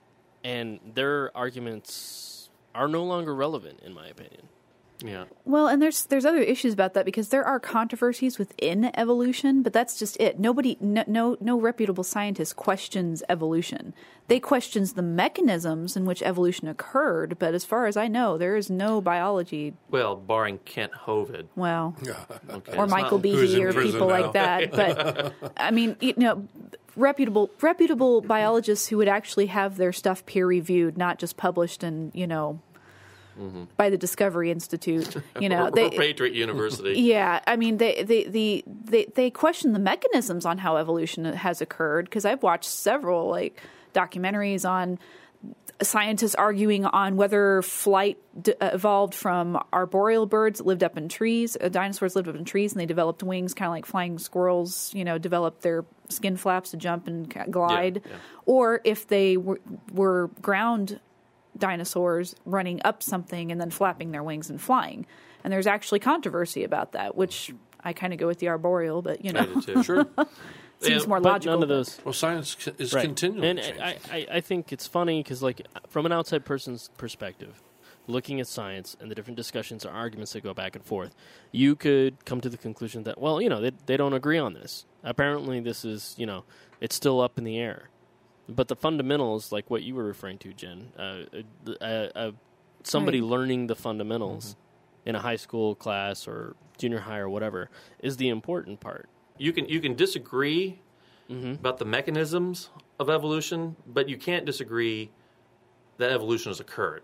and their arguments are no longer relevant, in my opinion. Yeah. Well, and there's there's other issues about that because there are controversies within evolution, but that's just it. Nobody, no, no, no reputable scientist questions evolution. They questions the mechanisms in which evolution occurred, but as far as I know, there is no biology. Well, barring Kent Hovind. Well, Okay, or it's Michael not- Who's Behe in or prison people now. like that. But I mean, you know, reputable reputable biologists who would actually have their stuff peer reviewed, not just published and you know. Mm-hmm. By the Discovery Institute, you know, or, they, or Patriot University. yeah, I mean, they they they they, they question the mechanisms on how evolution has occurred because I've watched several like documentaries on scientists arguing on whether flight d- evolved from arboreal birds that lived up in trees. Uh, dinosaurs lived up in trees and they developed wings, kind of like flying squirrels. You know, developed their skin flaps to jump and ca- glide, Yeah, yeah. or if they were, were ground dinosaurs running up something and then flapping their wings and flying. And there's actually controversy about that, which I kind of go with the arboreal, but you I know, do too. Sure. seems Yeah, more But logical. none of those. Well, science c- is Right. continually And changing. I, I, I think it's funny because, like, from an outside person's perspective, looking at science and the different discussions or arguments that go back and forth, you could come to the conclusion that, well, you know, they, they don't agree on this. Apparently, this is, you know, it's still up in the air. But the fundamentals, like what you were referring to, Jen, uh, uh, uh, somebody Right. learning the fundamentals in a high school class or junior high or whatever is the important part. You can you can disagree Mm-hmm. about the mechanisms of evolution, but you can't disagree that evolution has occurred.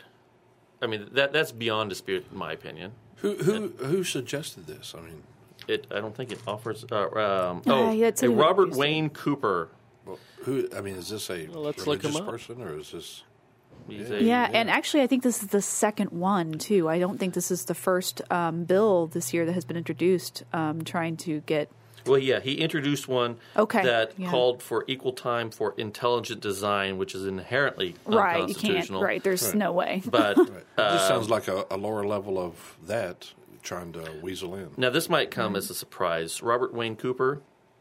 I mean, that that's beyond dispute, in my opinion. who who who suggested this? I mean, It I don't think it offers. Uh, um, Uh, oh, yeah, it said a it would Robert introduce it. Wayne Cooper. well, who? I mean, is this a Well, let's look religious him up. person or is this? He's Yeah. a- Yeah, and actually, I think this is the second one too. I don't think this is the first um, bill this year that has been introduced um, trying to get. Well, yeah, he introduced one Okay, that yeah. called for equal time for intelligent design, which is inherently Right, you can't. unconstitutional. Right, there's Right. no way. But Right. It Uh, just sounds like a, a lower level of that trying to weasel in. now this might come Mm-hmm. as a surprise. Robert Wayne Cooper,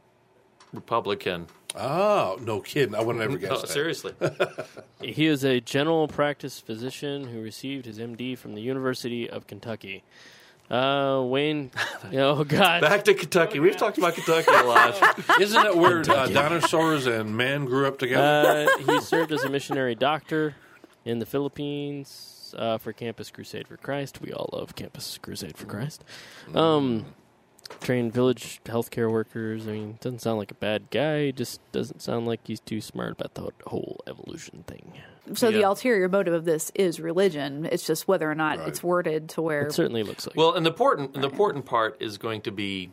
Republican. Oh, no kidding! I would never guess No, that. seriously. He is a general practice physician who received his M D from the University of Kentucky. Uh, Wayne, oh God, Back to Kentucky. We've talked about Kentucky a lot. Isn't that where uh, dinosaurs and man grew up together? uh, he served as a missionary doctor in the Philippines uh, for Campus Crusade for Christ. We all love Campus Crusade for Christ. Um, trained village healthcare workers. I mean, doesn't sound like a bad guy. Just doesn't sound like he's too smart about the whole evolution thing. So the Yeah. ulterior motive of this is religion. It's just whether or not Right. it's worded to where. It certainly looks like. Well, and the important, and the important part is going to be,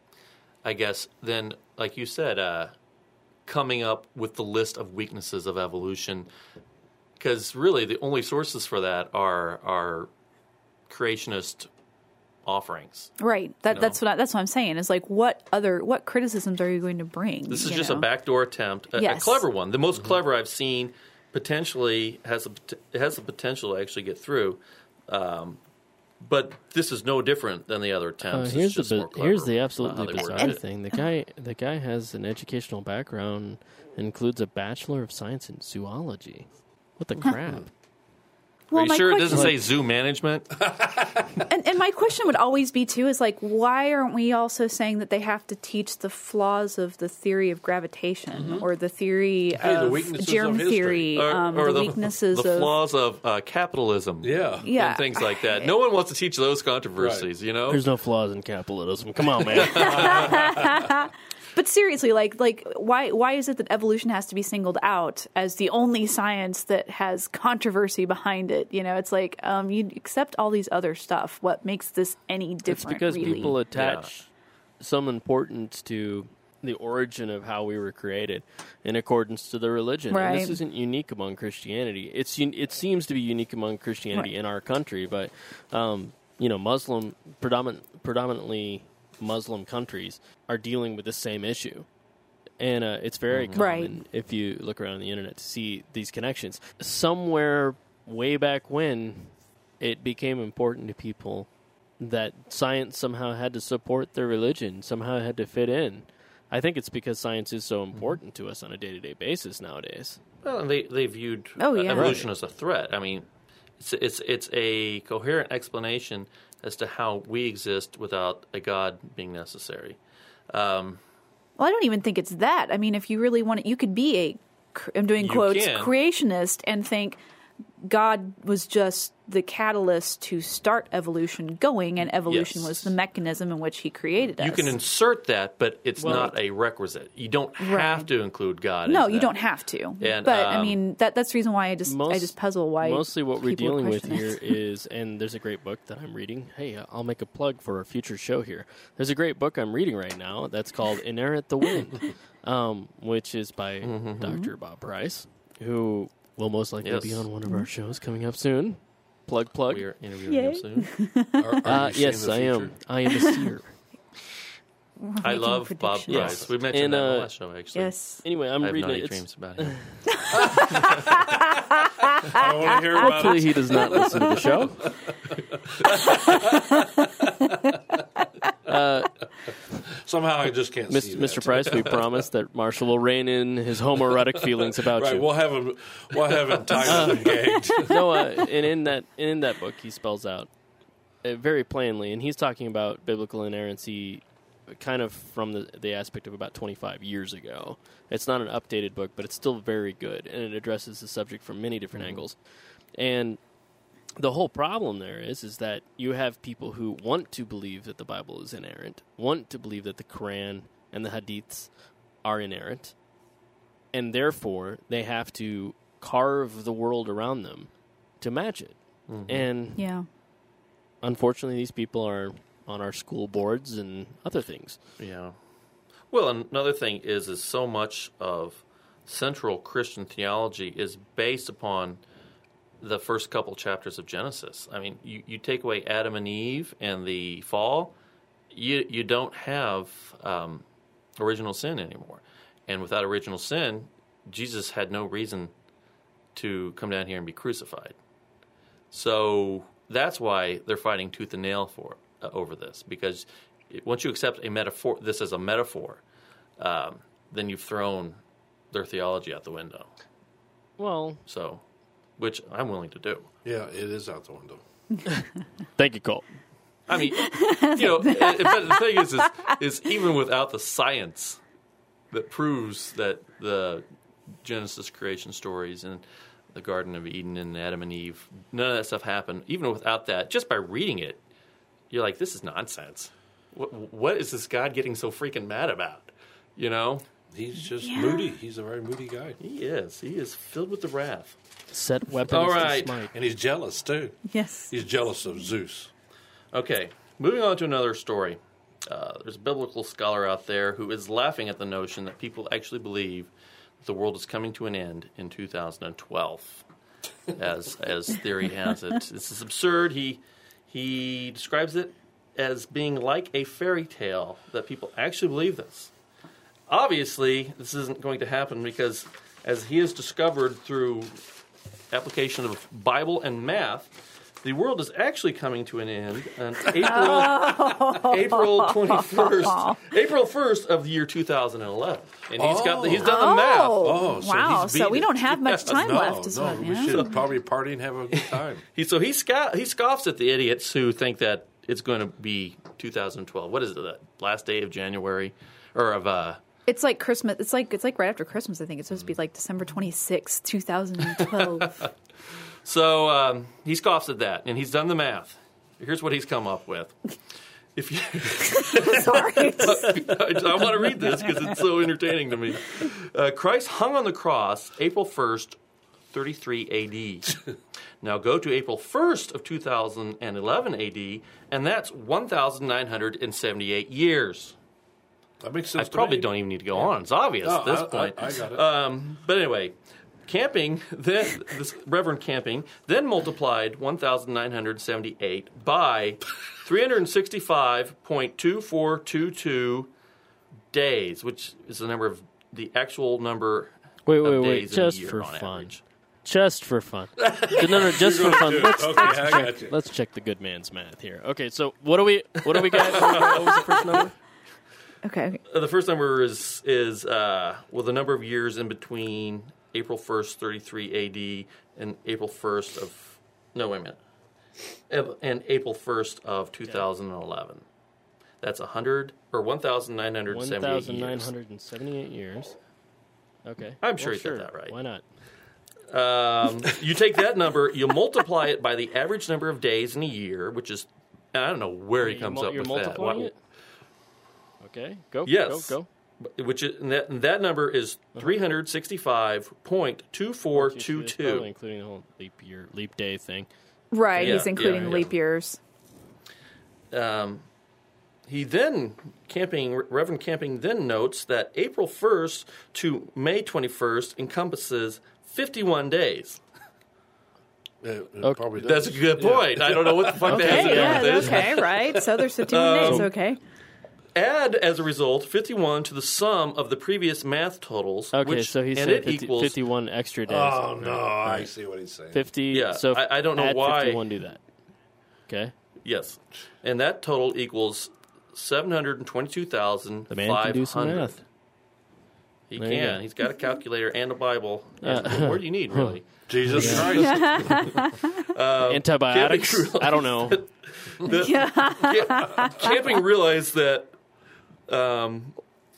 I guess, then, like you said, uh, coming up with the list of weaknesses of evolution, because really the only sources for that are are creationist offerings. Right. That No. that's what I, that's what I'm saying. Is like what other what criticisms are you going to bring? This is you just know? a backdoor attempt, a, a Yes. clever one, the most clever I've seen. Potentially has a pot- it has the potential to actually get through. Um, but this is no different than the other Uh, attempts. here's it's just the more bi- clever, here's the uh, how absolutely they bizarre worded it. thing. The guy the guy has an educational background, includes a bachelor of science in zoology. What the crap? Well, Are you my sure it question- doesn't say zoo management? And, and my question would always be too is like, why aren't we also saying that they have to teach the flaws of the theory of gravitation or the theory Hey, the of weaknesses germ of history. theory, or um, or the, weaknesses the of flaws of uh, capitalism? Yeah. Yeah. And things like that. No one wants to teach those controversies, you know? There's no flaws in capitalism. Come on, man. But seriously, like, like, why, why is it that evolution has to be singled out as the only science that has controversy behind it? You know, it's like, um, you accept all these other stuff. What makes this any It's different? because really? people attach some importance to the origin of how we were created in accordance to the religion. And this Right. isn't unique among Christianity. It's un- it seems to be unique among Christianity Right. in our country, but um, you know, Muslim predominant predominantly Muslim countries are dealing with the same issue. And uh, it's very common Right. if you look around the internet to see these connections. Somewhere way back when, it became important to people that science somehow had to support their religion, somehow had to fit in. I think it's because science is so important to us on a day-to-day basis nowadays. Well, and they they viewed Oh, uh, yeah. evolution Right. as a threat. I mean, it's it's it's a coherent explanation as to how we exist without a God being necessary. Um, Well, I don't even think it's that. I mean, if you really want it, you could be a, cr- I'm doing You quotes, can. creationist and think God was just the catalyst to start evolution going, and evolution Yes. was the mechanism in which he created us. you can insert that, but it's Well- not a requisite. You don't have Right. to include God. no, into you that. don't have to. And, but I um, mean, that that's the reason why I just I Most- just puzzle why Mostly what we're people would dealing with question here it. is, and there's a great book that I'm reading. Hey, uh, I'll make a plug for a future show here. There's a great book I'm reading right now that's called Inerrant the Wind, um, which is by Mm-hmm. Doctor Bob Price, who will most likely Yes. be on one of our shows coming up soon. Plug, plug. We are interviewing Yay. him soon. Are, are Uh, you seeing yes, the I future? am. I am a seer. We're I making love Bob predictions. Yes. Price. We mentioned And, that in the uh, last show, actually. Yes. Anyway, I'm I have reading naughty it. It's- dreams about him. I don't want to hear about Hopefully, it. he does not listen to the show. Somehow I just can't see Mister that. Mister Price, we promise that Marshall will rein in his homoerotic feelings about Right, you. we'll have him. We'll have him tied up and gagged. no, uh, and in that and in that book, he spells out uh, very plainly, and he's talking about biblical inerrancy, kind of from the the aspect of about twenty-five years ago. It's not an updated book, but it's still very good, and it addresses the subject from many different angles. And the whole problem there is, is that you have people who want to believe that the Bible is inerrant, want to believe that the Quran and the Hadiths are inerrant, and therefore they have to carve the world around them to match it. And Yeah. unfortunately, these people are on our school boards and other things. Yeah. Well, another thing is, is so much of central Christian theology is based upon the first couple chapters of Genesis. I mean, you, you take away Adam and Eve and the fall, you you don't have um, original sin anymore. And without original sin, Jesus had no reason to come down here and be crucified. So that's why they're fighting tooth and nail for uh, over this, because it, once you accept a metaphor, this as a metaphor, um, then you've thrown their theology out the window. Well, So, which I'm willing to do. Yeah, it is out the window. thank you, Cole. I mean, you know, it- it- but the thing is, is, is even without the science that proves that the Genesis creation stories and the Garden of Eden and Adam and Eve, none of that stuff happened. Even without that, just by reading it, you're like, this is nonsense. What, what is this God getting so freaking mad about? You know? He's just Yeah. moody. He's a very moody guy, He is. He is filled with the wrath. Set weapons All right. to smite. and he's jealous too. Yes. He's jealous of Zeus. Okay, moving on to another story. Uh, there's a biblical scholar out there who is laughing at the notion that people actually believe that the world is coming to an end in two thousand twelve, as as theory has it. This is absurd. He he describes it as being like a fairy tale, that people actually believe this. Obviously, this isn't going to happen because, as he has discovered through application of Bible and math, the world is actually coming to an end on April April twenty-first, April first of the year two thousand eleven, and he's got the, he's done the math. Oh, so wow. he's So beat we it. don't have much time no, left. Is no, what, we yeah. should probably party and have a good time. He so he scoff, he scoffs at the idiots who think that it's going to be two thousand twelve. What is it? The last day of January or of uh, It's like Christmas. It's like it's like right after Christmas. I think it's supposed to be like December twenty-sixth, two thousand twelve. So um, he scoffs at that, and he's done the math. Here's what he's come up with. If you, Sorry. I, I want to read this because it's so entertaining to me. Uh, Christ hung on the cross April first, thirty-three A D. Now go to April first of two thousand eleven A D, and that's one thousand nine hundred seventy-eight years. That makes I sense. to probably me. don't even need to go on. It's obvious No, at this I- I- point. I got it. Um, but anyway, Camping, then this Reverend Camping, then multiplied one thousand nine hundred seventy-eight by three hundred sixty-five point two four two two days, which is the number of the actual number Wait, of wait, wait. days in a Just year for on fun. average. Just for fun. no, no, just for fun. Let's, Okay, I got check, you. let's check the good man's math here. Okay, so what do we what do we got? What was the first number? Okay. Uh, the first number is is uh, well the number of years in between April first, thirty-three A D, and April first of no wait a minute, and, and April first of two thousand eleven. That's a hundred or one thousand nine hundred One seventy-eight thousand years. nine hundred and seventy-eight years. Okay, I'm sure well, you sure. got that right. Why not? Um, you take that number, you multiply it by the average number of days in a year, which is and I don't know where he You're comes mul- up you're with that. multiplying Why- it? Okay, go. Yes. Go. Go. Which is, and that, and that number is three hundred sixty-five point two four two It's two. probably including the whole leap year, leap day thing. Right. Yeah, He's including yeah, yeah. leap years. Um, he then, Camping, Reverend Camping then notes that April first to May twenty-first encompasses fifty-one days. It, it Okay. probably does. That's a good point. I don't know what the fuck that has to Okay, do yeah, with this. okay, right. So there's fifty-one days, okay. Add, as a result, fifty-one to the sum of the previous math totals. Okay, which, so he and said it fifty, equals fifty-one extra days. Oh, no, I see what he's saying. fifty. Yeah, so I- I don't know add why- fifty-one do that. Okay. Yes, and that total equals seven hundred twenty-two thousand The man can do some five hundred. math. He There you can. go. He's got a calculator and a Bible. Uh, And what more do you need, really? Jesus Christ. Antibiotics. Camping I don't know. Ca- Camping realized that um,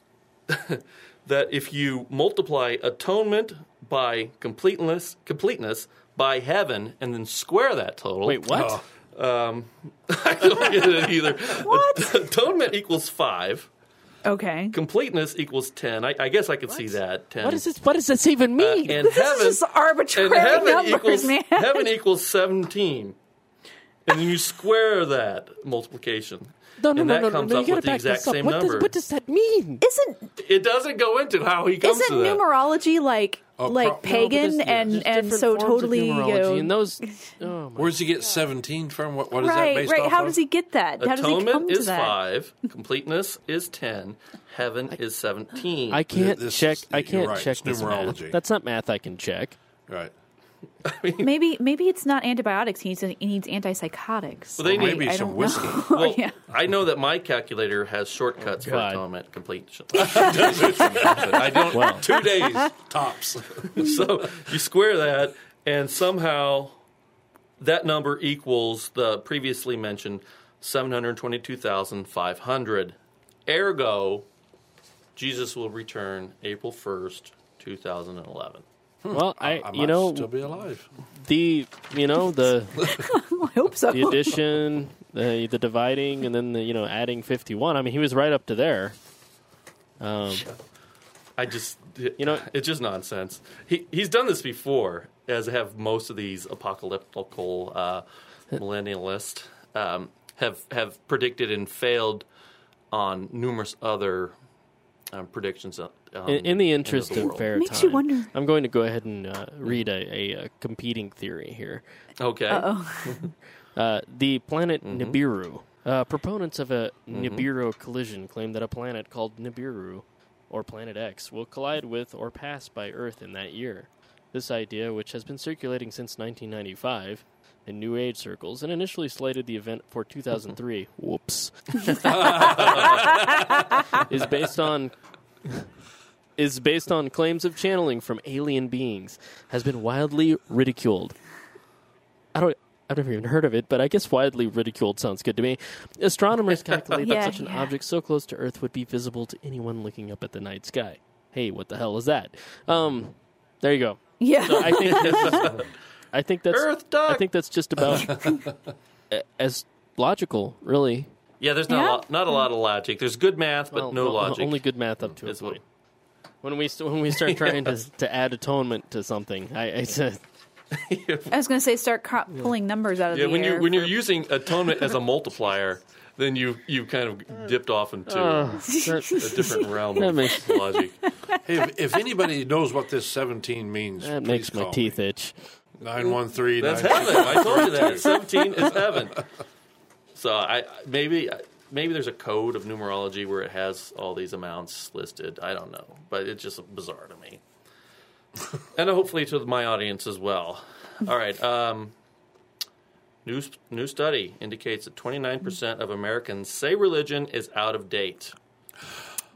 that if you multiply atonement by completeness, completeness by heaven, and then square that total. Wait, what? Oh. I don't get it either. What? Atonement equals five. Okay. Completeness equals ten. I, I guess I could see that. Ten. What does this? What does this even Uh, mean? and This heaven, is just arbitrary and heaven numbers, equals man. heaven equals seventeen, and then you square that multiplication. no, no, and no, that no, no, comes no. up You with gotta the back exact this up. same what number. Does, what does that mean? Isn't It doesn't go into how he comes isn't to that. numerology like Oh, like pro- No, but pagan there's- and there's and different so forms of totally you numerology, know, and those. Oh my Where's he get seventeen from? What, what is that right based right? off How of? does he get that? How does he come Atonement to is that? five. Completeness is ten. Heaven is seventeen. I can't This check. is- I you're can't right, check it's this numerology. math. That's not math I can check. Right. Maybe maybe it's not antibiotics. He needs he needs antipsychotics. Well, they I- need- Maybe I some don't whiskey. know. Well, yeah. I know that my calculator has shortcuts for God. atonement completion. I don't. Well. Two days, tops. So you square that, and somehow that number equals the previously mentioned seven hundred twenty-two thousand five hundred. Ergo, Jesus will return April first, two thousand eleven. Well, I, I you might know, still be alive. the you know the I hope so. the addition, the the dividing, and then the you know adding fifty-one. I mean, he was right up to there. Um, I just, You know- it's just nonsense. He he's done this before, as have most of these apocalyptical uh, millennialists um, have have predicted and failed on numerous other um, predictions. On, in, in the end interest the of world. fair Makes time, you wonder. I'm going to go ahead and uh, read a, a, a competing theory here. Okay. Uh, the planet Mm-hmm. Nibiru. Uh, proponents of a Nibiru collision claim that a planet called Nibiru, or Planet X, will collide with or pass by Earth in that year. This idea, which has been circulating since nineteen ninety-five in New Age circles and initially slated the event for two thousand three, whoops, is based on is based on claims of channeling from alien beings, has been wildly ridiculed. I don't. I've never even heard of it, but I guess widely ridiculed sounds good to me. Astronomers calculate Yeah, that such an yeah. object so close to Earth would be visible to anyone looking up at the night sky. Hey, what the hell is that? Um, there you go. Yeah. So I think that's, I think that's Earth duck. I think that's just about a- as logical, really. Yeah, there's not Yeah. a lot, not a lot of logic. There's good math, but Well, no well, logic. Only good math up to a Is what- point. When we st- when we start trying to to add atonement to something, I, I said. I was going to say start co- pulling numbers out of Yeah, the when air. you when you're for- using atonement as a multiplier, then you you kind of dipped off into Uh, a that, different realm that of makes- logic. Hey, if, if anybody knows what this seventeen means, that please makes my call teeth itch. nine one three. That's heaven. I told you that. Seventeen is heaven. So I maybe maybe there's a code of numerology where it has all these amounts listed. I don't know, but it's just bizarre to me, and hopefully to my audience as well. All right. Um, new new study indicates that twenty-nine percent of Americans say religion is out of date.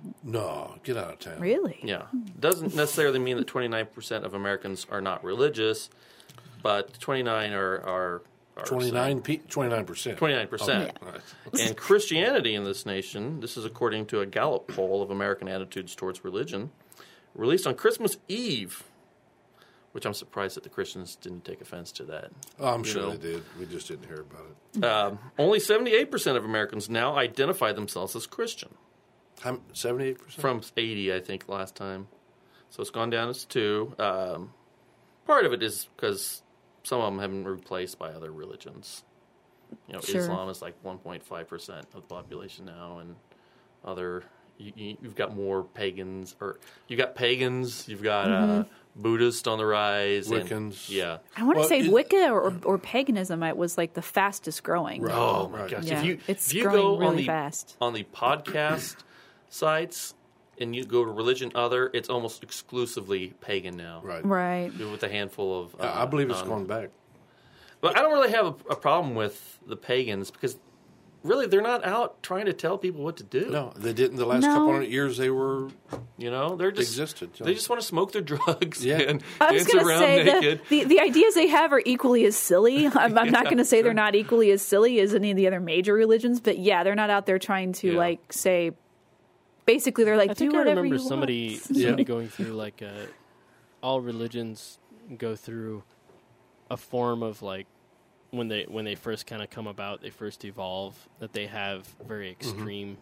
No, get out of town. Really? Yeah. Doesn't necessarily mean that twenty-nine percent of Americans are not religious, but twenty-nine are... are, are twenty-nine percent. twenty-nine percent. Okay. And Christianity in this nation, this is according to a Gallup poll of American attitudes towards religion, released on Christmas Eve, which I'm surprised that the Christians didn't take offense to that. Oh, I'm You sure know. they did. We just didn't hear about it. Um, only seventy-eight percent of Americans now identify themselves as Christian. How, seventy-eight percent? From eighty, I think, last time. So it's gone down as two. Um, part of it is because some of them have been replaced by other religions. You know, Sure. Islam is like one point five percent of the population now, and other you, you, you've got more pagans, or you got pagans, you've got Mm-hmm. uh, Buddhists on the rise, and- Wiccans. yeah. I want to Well, say it- Wicca or, or, or paganism I- was like the fastest growing. Right. Oh my Right. gosh! Yeah, if you it's if you growing go on really the fast. on the podcast sites and you go to religion other, it's almost exclusively pagan now. Right. Right. With a handful of. Uh, I I believe it's non- going back. But I don't really have a, a problem with the pagans because really they're not out trying to tell people what to do. No, they didn't. The last No. couple hundred years, they were You know, they're just existed. They just want to smoke their drugs Yeah. and I was dance going to around say the, naked. the the ideas they have are equally as silly. I'm, I'm not going to say they're not equally as silly as any of the other major religions, but yeah, they're not out there trying to Yeah. like say. Basically, they're like, I do think I whatever remember you somebody want. somebody Yeah. going through like a, all religions go through a form of like when they when they first kind of come about, they first evolve, that they have very extreme,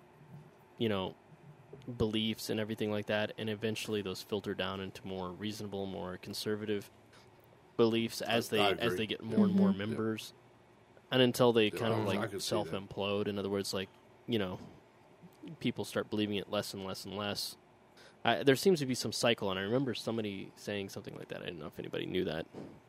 you know, beliefs and everything like that, and eventually those filter down into more reasonable, more conservative beliefs as I they agree. as they get more and more members, and until they kind I- of I like could see that. self implode. In other words, like you know, people start believing it less and less and less. I, there seems to be some cycle, and I remember somebody saying something like that. I don't know if anybody knew that.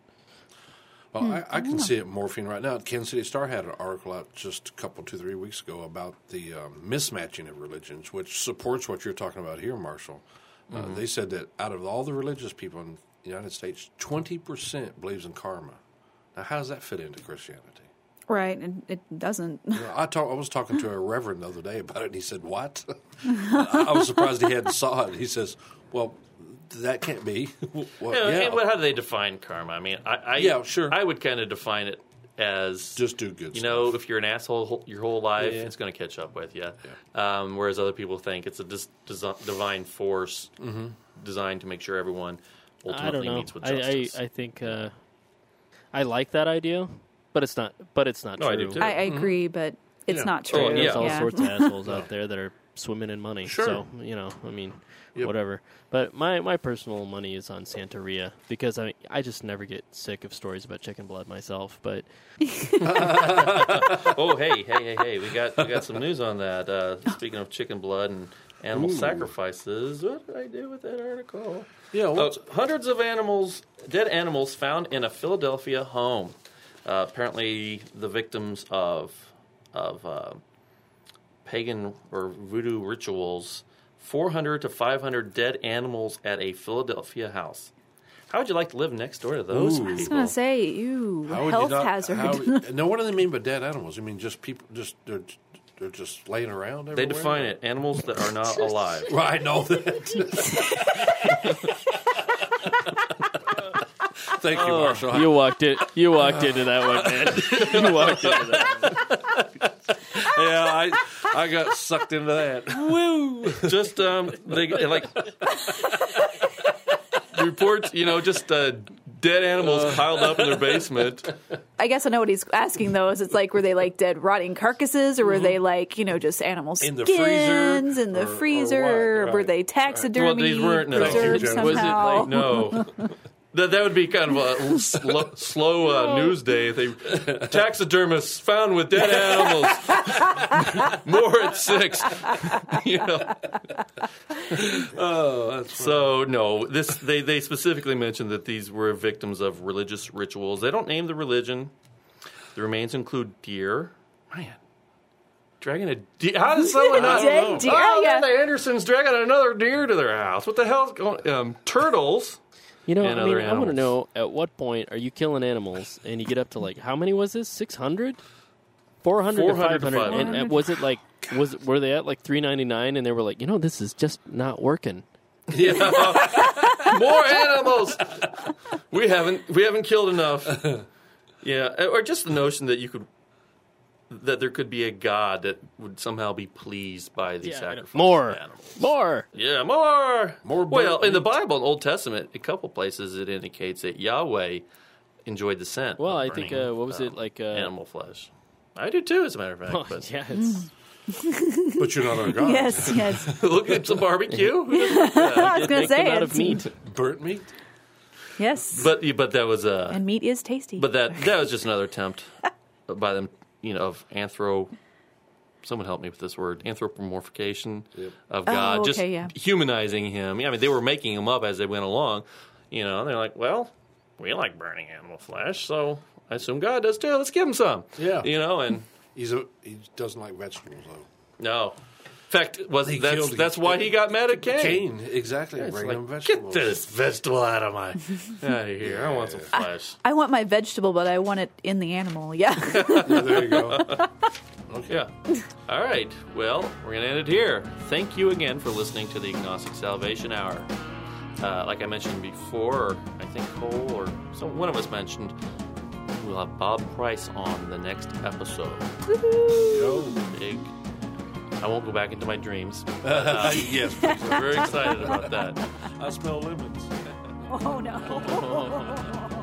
Well, I, I can see it morphing right now. Kansas City Star had an article out just a couple, two, three weeks ago about the um, mismatching of religions, which supports what you're talking about here, Marshall. Uh, They said that out of all the religious people in the United States, twenty percent believes in karma. Now, how does that fit into Christianity? Right, and it doesn't. You know, I, talk, I was talking to a reverend the other day about it, and he said, "What?" I was surprised he hadn't saw it. He says, "Well, that can't be." Well, Yeah, yeah, and what- how do they define karma? I mean, I, I Yeah, sure. I would kind of define it as just do good you stuff. know, if you're an asshole whole- your whole life, Yeah. it's going to catch up with you. Um, whereas other people think it's a dis- desi- divine force designed to make sure everyone I don't ultimately know. meets with I, justice. I I think uh, I like that idea, but it's not. But it's not No, I true. do too. I, I agree, but it's Yeah. not true. Oh, yeah. There's all yeah. sorts of assholes out there that are swimming in money. Sure. So you know, I mean, Yep. whatever. But my, my personal money is on Santeria because I I just never get sick of stories about chicken blood myself. But oh, hey, hey, hey, hey! We got we got some news on that. Uh, speaking of chicken blood and animal sacrifices, what did I do with that article? yeah, Uh, what's, hundreds of animals, dead animals, found in a Philadelphia home. Uh, apparently, the victims of of uh, pagan or voodoo rituals. four hundred to five hundred dead animals at a Philadelphia house. How would you like to live next door to those Ooh. I was people? going to say, ew, how would health you not, hazard. How, no, what do they mean by dead animals? I mean just people, just they're they're just laying around. They Everywhere? define it: animals that are not alive. Well, I know that. Thank you, Marshall. Oh, you walked it. You walked into that one, man. You walked into that. yeah, I I got sucked into that. Woo! Just um, they like reports. You know, just uh, dead animals piled up in their basement. I guess I know what he's asking though. Is it's like were they like dead rotting carcasses, or were they like you know just animal In skins the freezer, in the or- or freezer? what? or were Right. they taxidermy Well, these weren't- no. preserved Thank you, Jen. somehow? Was it like no? That that would be kind of a slow, slow uh, news day. If they taxidermists found with dead animals. More at six. you know. Oh, that's So no, this they they specifically mentioned that these were victims of religious rituals. They don't name the religion. The remains include deer. Man, dragging a deer. How does someone not Dead know? deer, Oh, yeah. the Andersons dragging another deer to their house. What the hell's going? Um, turtles. You know, And I mean, other I want to animals. know at what point are you killing animals and you get up to like how many was this? Six hundred? four hundred to four hundred five to hundred. five hundred. And, and was it like was were they at like three ninety-nine and they were like, you know, this is just not working. Yeah, more animals. We haven't we haven't killed enough. Yeah, or just the notion that you could that there could be a god that would somehow be pleased by the Yeah, sacrifice more, of animals. more. Yeah, more, More Well, bird in the meat. Bible, in the Old Testament, a couple places it indicates that Yahweh enjoyed the scent. Well, of I think burning, uh, what was um, it like? Uh, animal flesh. I do too, as a matter of fact. well, but yeah, it's, But you're not our God. Yes, yes. look at some barbecue. I was going to make say them out it's of meat. Burnt meat? Yes, but but that was uh, and meat is tasty. but that that was just another attempt by them, you know, of anthro. Someone help me with this word: anthropomorphication Yep. of God, Oh, just okay, yeah. humanizing him. I mean, they were making him up as they went along. You know, and they're like, well, we like burning animal flesh, so I assume God does too. Let's give him some. Yeah. You know, and He's a, he doesn't like vegetables, though. no. In fact, was He that's killed- that's why he got mad at Cain. Cain, exactly. It's Bring like, him get vegetables. this vegetable out of my out of here. I want some flesh. I want my vegetable, but I want it in the animal. Yeah. Yeah, there you go. Yeah. All right. Well, we're going to end it here. Thank you again for listening to the Agnostic Salvation Hour. Uh, like I mentioned before, or I think Cole or some one of us mentioned, we'll have Bob Price on the next episode. Yo. Big. I won't go back into my dreams. But, uh, Yes. we're very excited about that. I smell lemons. Oh no.